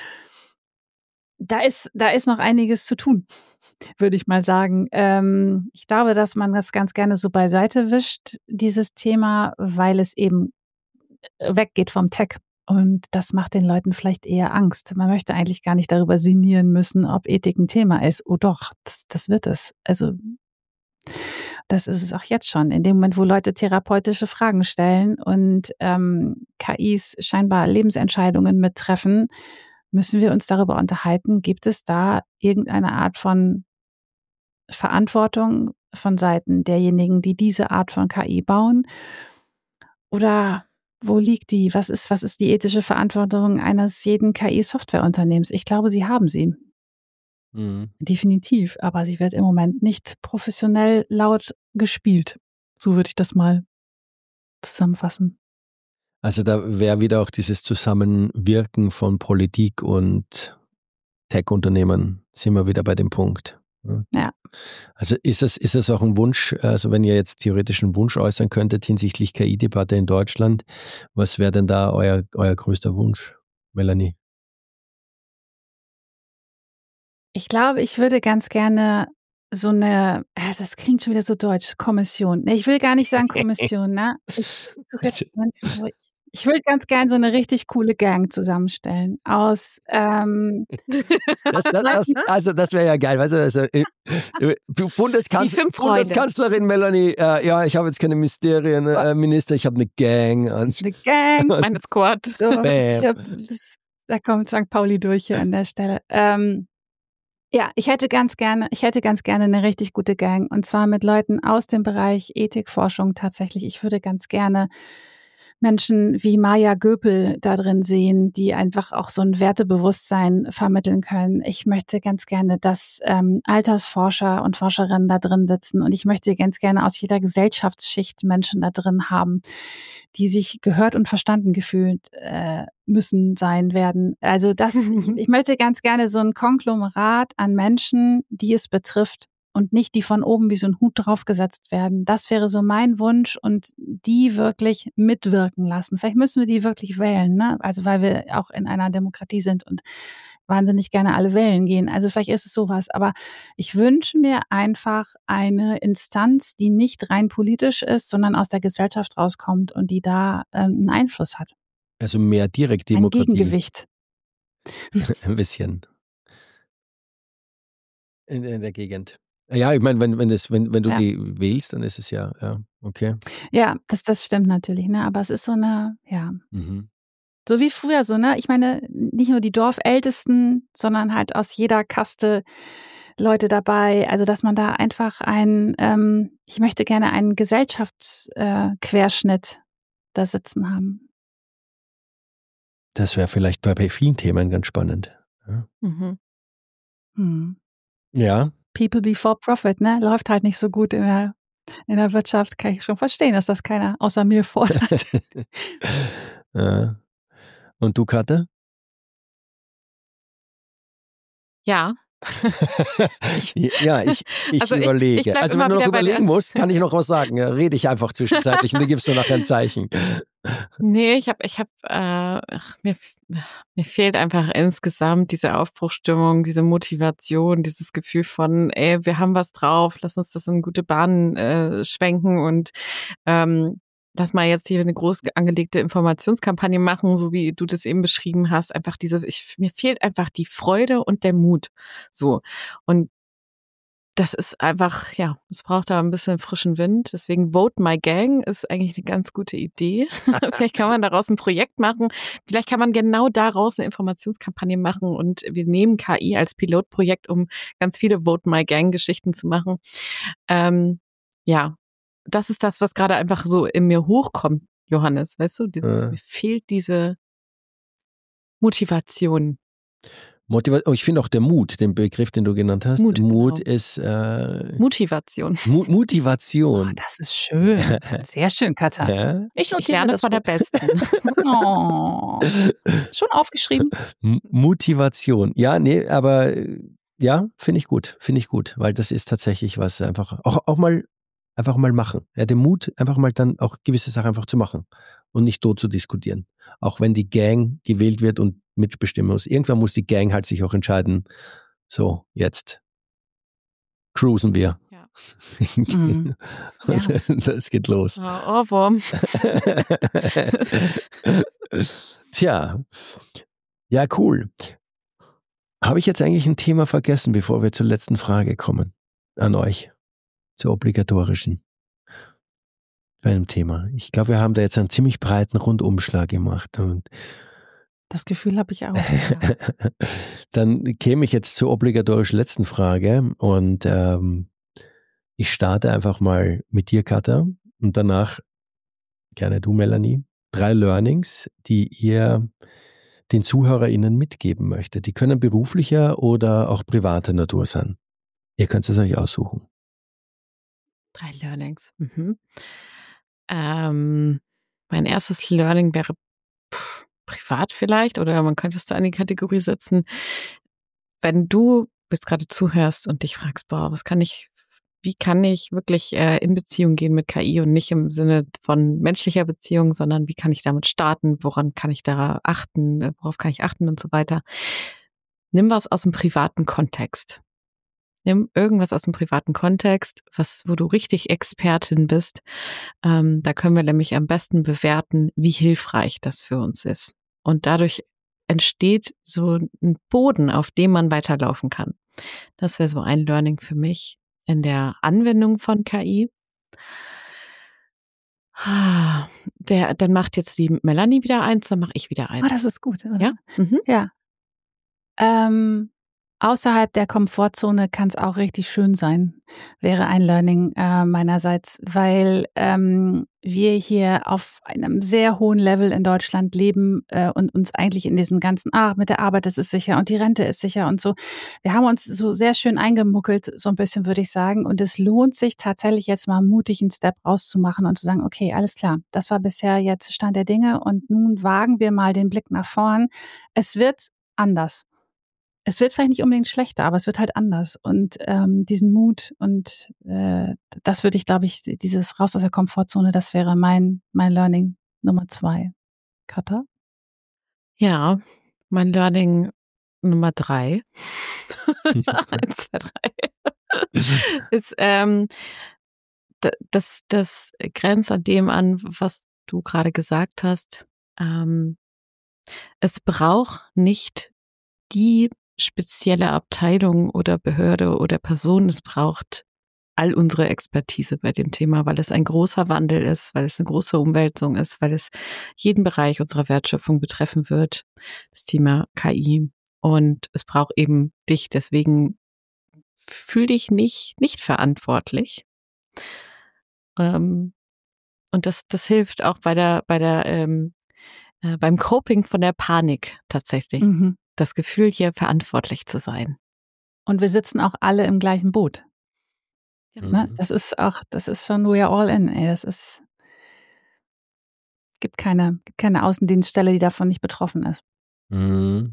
da ist, da ist noch einiges zu tun, würde ich mal sagen. Ähm, ich glaube, dass man das ganz gerne so beiseite wischt, dieses Thema, weil es eben weggeht vom Tech. Und das macht den Leuten vielleicht eher Angst. Man möchte eigentlich gar nicht darüber sinnieren müssen, ob Ethik ein Thema ist. Oh doch, das, das wird es. Also das ist es auch jetzt schon. In dem Moment, wo Leute therapeutische Fragen stellen und ähm, K Is scheinbar Lebensentscheidungen mittreffen, müssen wir uns darüber unterhalten, gibt es da irgendeine Art von Verantwortung von Seiten derjenigen, die diese Art von K I bauen? Oder wo liegt die? Was ist, was ist die ethische Verantwortung eines jeden K I-Softwareunternehmens? Ich glaube, sie haben sie. Mhm. Definitiv. Aber sie wird im Moment nicht professionell laut gespielt. So würde ich das mal zusammenfassen. Also da wäre wieder auch dieses Zusammenwirken von Politik und Tech-Unternehmen, sind wir wieder bei dem Punkt. Ja. Also ist es, ist es auch ein Wunsch, also wenn ihr jetzt theoretisch einen Wunsch äußern könntet hinsichtlich K I-Debatte in Deutschland, was wäre denn da euer, euer größter Wunsch, Melanie? Ich glaube, ich würde ganz gerne so eine, äh, das klingt schon wieder so deutsch, Kommission. Nee, ich will gar nicht sagen Kommission, ne? Ich, suche jetzt ganz ruhig. Ich will ganz gerne so eine richtig coole Gang zusammenstellen aus ähm, Das, das, das, also das wäre ja geil, weißt du, also, äh, äh, Bundeskanzler, Bundeskanzlerin Melanie, äh, ja, ich habe jetzt keine Mysterienminister, äh, ich habe eine Gang. Und, eine Gang. Meine Squad. So, ich hab, das, da kommt Sankt Pauli durch hier an der Stelle. Ähm, Ja, ich hätte ganz gerne, ich hätte ganz gerne eine richtig gute Gang und zwar mit Leuten aus dem Bereich Ethikforschung tatsächlich. Ich würde ganz gerne Menschen wie Maja Göpel da drin sehen, die einfach auch so ein Wertebewusstsein vermitteln können. Ich möchte ganz gerne, dass ähm, Altersforscher und Forscherinnen da drin sitzen und ich möchte ganz gerne aus jeder Gesellschaftsschicht Menschen da drin haben, die sich gehört und verstanden gefühlt äh, müssen sein werden. Also das, ich, ich möchte ganz gerne so ein Konglomerat an Menschen, die es betrifft und nicht die von oben wie so ein Hut draufgesetzt werden. Das wäre so mein Wunsch und die wirklich mitwirken lassen. Vielleicht müssen wir die wirklich wählen, ne? Also weil wir auch in einer Demokratie sind und wahnsinnig gerne alle wählen gehen. Also vielleicht ist es sowas. Aber ich wünsche mir einfach eine Instanz, die nicht rein politisch ist, sondern aus der Gesellschaft rauskommt und die da ähm, einen Einfluss hat. Also mehr Direktdemokratie. Ein Gegengewicht. Ein bisschen. In, in der Gegend. Ja, ich meine, wenn, wenn, das, wenn, wenn du ja. die wählst, dann ist es ja, ja, okay. Ja, das, das stimmt natürlich, ne? Aber es ist so eine, ja. Mhm. So wie früher so, ne? Ich meine, nicht nur die Dorfältesten, sondern halt aus jeder Kaste Leute dabei. Also, dass man da einfach ein, ähm, ich möchte gerne einen Gesellschaftsquerschnitt äh, da sitzen haben. Das wäre vielleicht bei, bei vielen Themen ganz spannend. Ja. Mhm. Hm. Ja. People before profit, ne? Läuft halt nicht so gut in der, in der Wirtschaft. Kann ich schon verstehen, dass das keiner außer mir fordert. Ja. Und du, Katja? Ja. ja, ich, ich also überlege. Ich, ich also wenn du noch überlegen musst, kann ich noch was sagen. Ja, rede ich einfach zwischenzeitlich und du gibst mir nachher ein Zeichen. Nee, ich habe, ich habe, äh, mir, mir fehlt einfach insgesamt diese Aufbruchstimmung, diese Motivation, dieses Gefühl von, ey, wir haben was drauf, lass uns das in gute Bahnen äh, schwenken und ähm, lass mal jetzt hier eine groß angelegte Informationskampagne machen, so wie du das eben beschrieben hast. Einfach diese, ich, mir fehlt einfach die Freude und der Mut. So. Und das ist einfach, ja, es braucht da ein bisschen frischen Wind. Deswegen Vote My Gang ist eigentlich eine ganz gute Idee. Vielleicht kann man daraus ein Projekt machen. Vielleicht kann man genau daraus eine Informationskampagne machen und wir nehmen K I als Pilotprojekt, um ganz viele Vote My Gang Geschichten zu machen. Ähm, ja, das ist das, was gerade einfach so in mir hochkommt, Johannes. Weißt du, dieses, äh. mir fehlt diese Motivation. Motiva- oh, ich finde auch der Mut, den Begriff, den du genannt hast. Mut, Mut genau. ist äh, Motivation. Mu- Motivation. Oh, das ist schön. Sehr schön, Katja. Ja? Ich, ich lerne von der Besten. Oh. Schon aufgeschrieben? M- Motivation. Ja, nee, aber ja, finde ich gut. Finde ich gut, weil das ist tatsächlich was einfach, auch, auch mal einfach mal machen. Ja, den Mut, einfach mal dann auch gewisse Sachen einfach zu machen und nicht tot zu diskutieren. Auch wenn die Gang gewählt wird und mitbestimmen muss. Irgendwann muss die Gang halt sich auch entscheiden, so, jetzt cruisen wir. Ja. Mhm. Ja. Das geht los. Oh, Ohrwurm. Tja, ja, cool. Habe ich jetzt eigentlich ein Thema vergessen, bevor wir zur letzten Frage kommen? An euch. Zur obligatorischen. Bei einem Thema. Ich glaube, wir haben da jetzt einen ziemlich breiten Rundumschlag gemacht. Und das Gefühl habe ich auch. Ja. Dann käme ich jetzt zur obligatorischen letzten Frage und ähm, ich starte einfach mal mit dir, Katja, und danach gerne du, Melanie. Drei Learnings, die ihr den ZuhörerInnen mitgeben möchtet. Die können beruflicher oder auch privater Natur sein. Ihr könnt es euch aussuchen. Drei Learnings. Mhm. Ähm, mein erstes Learning wäre pff, privat vielleicht, oder man könnte es da in die Kategorie setzen. Wenn du jetzt gerade zuhörst und dich fragst, boah, was kann ich, wie kann ich wirklich äh, in Beziehung gehen mit K I und nicht im Sinne von menschlicher Beziehung, sondern wie kann ich damit starten, woran kann ich da achten, worauf kann ich achten und so weiter. nimm was aus dem privaten Kontext. Nimm irgendwas aus dem privaten Kontext, was, wo du richtig Expertin bist. Ähm, da können wir nämlich am besten bewerten, wie hilfreich das für uns ist. Und dadurch entsteht so ein Boden, auf dem man weiterlaufen kann. Das wäre so ein Learning für mich in der Anwendung von K I. Der, dann macht jetzt die Melanie wieder eins, dann mache ich wieder eins. Ah, das ist gut, oder? Ja? Mhm. Ja. Ähm, außerhalb der Komfortzone kann es auch richtig schön sein, wäre ein Learning äh, meinerseits, weil ähm, wir hier auf einem sehr hohen Level in Deutschland leben äh, und uns eigentlich in diesem ganzen, ah, mit der Arbeit, das ist sicher und die Rente ist sicher und so. Wir haben uns so sehr schön eingemuckelt, so ein bisschen würde ich sagen. Und es lohnt sich tatsächlich jetzt mal mutig einen Step rauszumachen und zu sagen, okay, alles klar, das war bisher jetzt Stand der Dinge und nun wagen wir mal den Blick nach vorn. Es wird anders. Es wird vielleicht nicht unbedingt schlechter, aber es wird halt anders. Und ähm, diesen Mut und äh, das würde ich, glaube ich, dieses raus aus der Komfortzone, das wäre mein mein Learning Nummer zwei. Katha? Ja, mein Learning Nummer drei. Eins, zwei, drei. ist, ähm, das, das grenzt an dem an, was du gerade gesagt hast. Ähm, es braucht nicht die spezielle Abteilung oder Behörde oder Person. Es braucht all unsere Expertise bei dem Thema, weil es ein großer Wandel ist, weil es eine große Umwälzung ist, weil es jeden Bereich unserer Wertschöpfung betreffen wird, das Thema K I. Und es braucht eben dich. Deswegen fühl dich nicht, nicht verantwortlich. Ähm, und das, das hilft auch bei der, bei der, ähm, äh, beim Coping von der Panik tatsächlich. Mhm. Das Gefühl, hier verantwortlich zu sein. Und wir sitzen auch alle im gleichen Boot. Ja. Ne? Das ist auch, das ist schon, we are all in. Ey. Das ist, gibt keine, gibt keine Außendienststelle, die davon nicht betroffen ist. Mhm.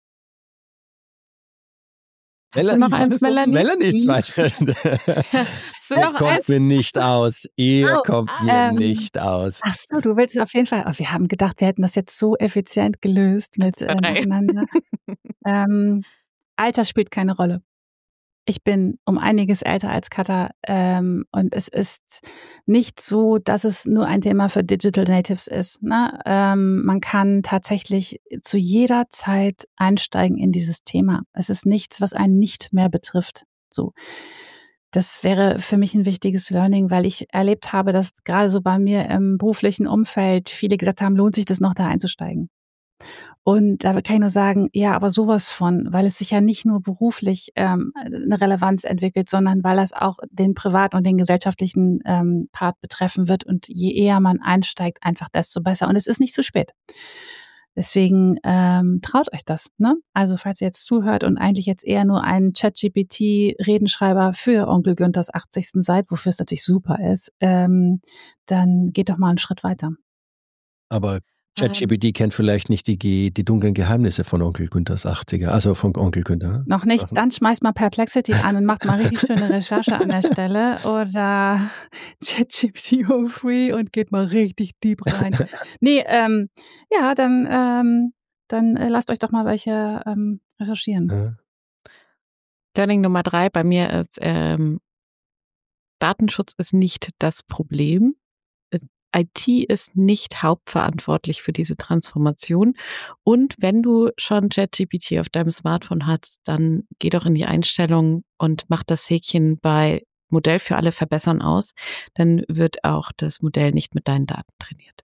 Hast Melanie, du noch eins, Melanie? Melanie, zweite. Hast du Ihr noch kommt eins? mir nicht aus. Ihr Oh, kommt mir ähm, nicht aus. Ach so, du willst auf jeden Fall. Oh, wir haben gedacht, wir hätten das jetzt so effizient gelöst mit äh, nacheinander. ähm, Alter spielt keine Rolle. Ich bin um einiges älter als Katha ähm, und es ist nicht so, dass es nur ein Thema für Digital Natives ist. Ne? Ähm, man kann tatsächlich zu jeder Zeit einsteigen in dieses Thema. Es ist nichts, was einen nicht mehr betrifft. So. Das wäre für mich ein wichtiges Learning, weil ich erlebt habe, dass gerade so bei mir im beruflichen Umfeld viele gesagt haben, lohnt sich das noch da einzusteigen? Und da kann ich nur sagen, ja, aber sowas von, weil es sich ja nicht nur beruflich ähm, eine Relevanz entwickelt, sondern weil es auch den privaten und den gesellschaftlichen ähm, Part betreffen wird. Und je eher man einsteigt, einfach desto besser. Und es ist nicht zu spät. Deswegen ähm, traut euch das. Ne? Also falls ihr jetzt zuhört und eigentlich jetzt eher nur ein ChatGPT-Redenschreiber für Onkel Günthers achtzigsten seid, wofür es natürlich super ist, ähm, dann geht doch mal einen Schritt weiter. Aber ChatGPT ähm, kennt vielleicht nicht die, die dunklen Geheimnisse von Onkel Günthers achtziger, also von Onkel Günther. Noch nicht, dann schmeißt mal Perplexity an und macht mal richtig schöne Recherche an der Stelle oder ChatGPT for free und geht mal richtig deep rein. Nee, ähm, ja, dann, ähm, dann äh, lasst euch doch mal welche ähm, recherchieren. Ja. Learning Nummer drei bei mir ist, ähm, Datenschutz ist nicht das Problem. I T ist nicht hauptverantwortlich für diese Transformation. Und wenn du schon ChatGPT auf deinem Smartphone hast, dann geh doch in die Einstellung und mach das Häkchen bei Modell für alle verbessern aus. Dann wird auch das Modell nicht mit deinen Daten trainiert.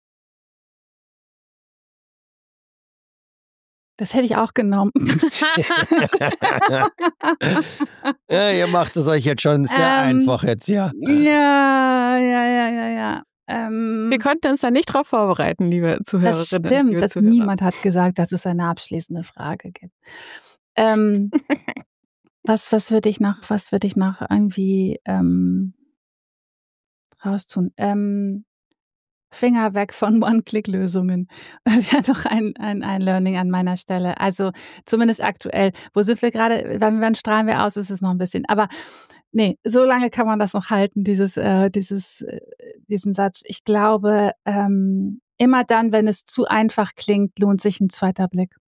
Das hätte ich auch genommen. Ja, ihr macht es euch jetzt schon sehr ähm, einfach jetzt, ja. Ja, ja, ja, ja, ja. Ähm, Wir konnten uns da nicht drauf vorbereiten, liebe Zuhörerinnen. Das stimmt, dass Zuhörer. Niemand hat gesagt, dass es eine abschließende Frage gibt. Ähm, was was würde ich noch, was würde ich noch irgendwie ähm, raustun? Ähm, Finger weg von One-Click-Lösungen. Wäre noch ein, ein, ein Learning an meiner Stelle. Also zumindest aktuell. Wo sind wir gerade? Wann strahlen wir aus? Ist es noch ein bisschen. Aber nee, so lange kann man das noch halten, dieses, äh, dieses, äh, diesen Satz. Ich glaube, ähm, immer dann, wenn es zu einfach klingt, lohnt sich ein zweiter Blick.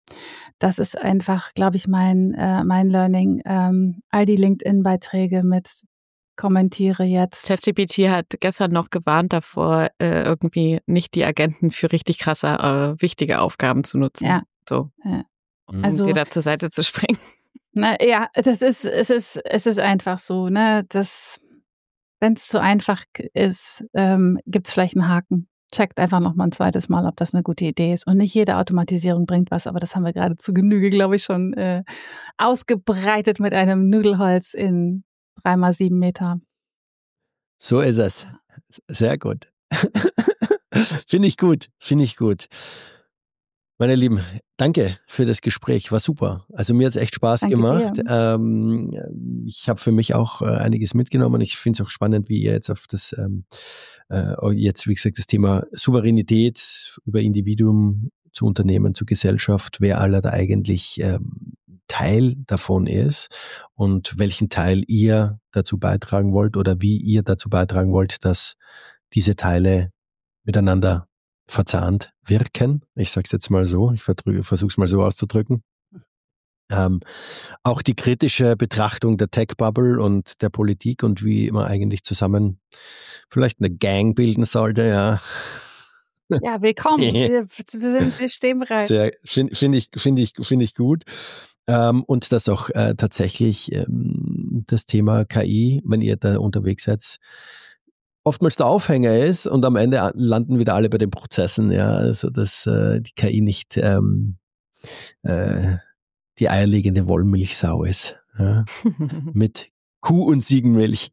Das ist einfach, glaube ich, mein, äh, mein Learning. Ähm, all die LinkedIn-Beiträge mit kommentiere jetzt. ChatGPT hat gestern noch gewarnt davor, äh, irgendwie nicht die Agenten für richtig krasse, äh, wichtige Aufgaben zu nutzen. Ja. So. Ja. Um Also, dir da zur Seite zu springen. Na ja, das ist, es ist, es ist einfach so, ne, das, wenn es zu einfach ist, ähm, gibt es vielleicht einen Haken. Checkt einfach noch mal ein zweites Mal, ob das eine gute Idee ist. Und nicht jede Automatisierung bringt was, aber das haben wir gerade zu Genüge, glaube ich, schon äh, ausgebreitet mit einem Nudelholz in drei mal sieben Meter. So ist es. Sehr gut. Finde ich gut, finde ich gut. Meine Lieben, danke für das Gespräch, war super. Also mir hat es echt Spaß Danke gemacht. dir. Ähm, ich habe für mich auch äh, einiges mitgenommen. Ich finde es auch spannend, wie ihr jetzt auf das, ähm, äh, jetzt wie gesagt, das Thema Souveränität über Individuum zu Unternehmen, zu Gesellschaft, wer aller da eigentlich ähm, Teil davon ist und welchen Teil ihr dazu beitragen wollt oder wie ihr dazu beitragen wollt, dass diese Teile miteinander verzahnt wirken. Ich sage es jetzt mal so, ich versuche es mal so auszudrücken. Ähm, auch die kritische Betrachtung der Tech-Bubble und der Politik und wie man eigentlich zusammen vielleicht eine Gang bilden sollte, ja. Ja, willkommen. wir, wir, sind, wir stehen bereit. Finde find ich, find ich, find ich gut. Ähm, und dass auch äh, tatsächlich ähm, das Thema K I, wenn ihr da unterwegs seid, oftmals der Aufhänger ist und am Ende landen wieder alle bei den Prozessen, ja, also dass äh, die K I nicht ähm, äh, die eierlegende Wollmilchsau ist, ja, mit Kuh- und Ziegenmilch.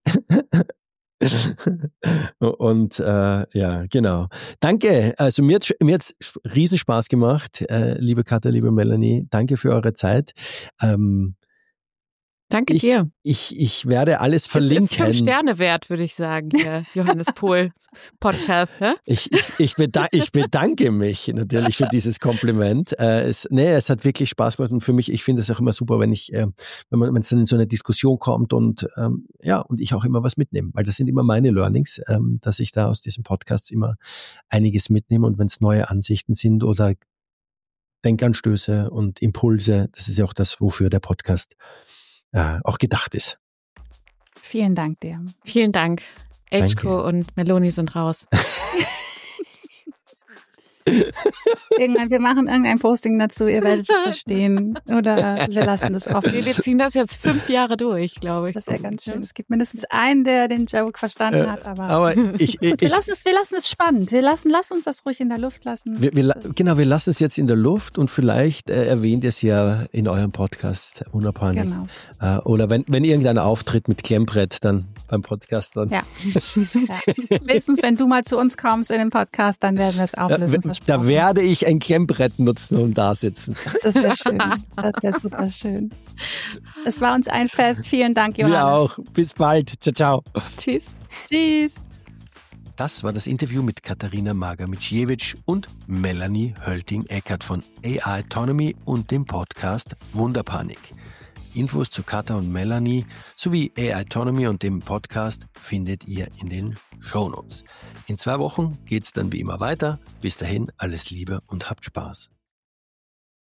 Und äh, ja, genau. Danke, also mir hat mir hat's riesen Spaß gemacht, äh, liebe Katja, liebe Melanie, danke für eure Zeit. Ähm, Danke ich, dir. Ich, ich werde alles verlinken. Das ist fünf Sterne wert, würde ich sagen, hier, Johannes Pohl Podcast. Ne? Ich, ich, ich, bedanke, ich bedanke mich natürlich für dieses Kompliment. Äh, es, nee, es hat wirklich Spaß gemacht und für mich, ich finde es auch immer super, wenn ich, äh, wenn man, wenn es dann in so eine Diskussion kommt und ähm, ja, und ich auch immer was mitnehme, weil das sind immer meine Learnings, ähm, dass ich da aus diesem Podcast immer einiges mitnehme und wenn es neue Ansichten sind oder Denkanstöße und Impulse, das ist ja auch das, wofür der Podcast äh, auch gedacht ist. Vielen Dank dir. Vielen Dank. H-Co und Meloni sind raus. Irgendwann, wir machen irgendein Posting dazu, ihr werdet es verstehen. Oder wir lassen das offen. Wir ziehen das jetzt fünf Jahre durch, glaube ich. Das wäre ganz schön. Es gibt mindestens einen, der den Joke verstanden äh, hat. Aber, aber ich, ich, wir, lassen es, wir lassen es spannend. Wir lassen, lass uns das ruhig in der Luft lassen. Wir, wir, genau, wir lassen es jetzt in der Luft und vielleicht äh, erwähnt ihr es ja in eurem Podcast, Unabhängig. Genau. Äh, oder wenn, wenn irgendeiner auftritt mit Klemmbrett, dann beim Podcast. Dann. Ja. ja. Wenigstens, wenn du mal zu uns kommst in den Podcast, dann werden wir es auflösen. Ja, da werde ich ein Klemmbrett nutzen und da sitzen. Das wäre schön. Das wäre super schön. Es war uns ein Fest. Vielen Dank, Johannes. Wir auch. Bis bald. Ciao, ciao. Tschüss. Tschüss. Das war das Interview mit Katharina Margamiciewicz und Melanie Hölting-Eckert von A I Autonomy und dem Podcast Wunderpanik. Infos zu Katha und Melanie sowie A I Autonomy und dem Podcast findet ihr in den Shownotes. In zwei Wochen geht's dann wie immer weiter. Bis dahin alles Liebe und habt Spaß.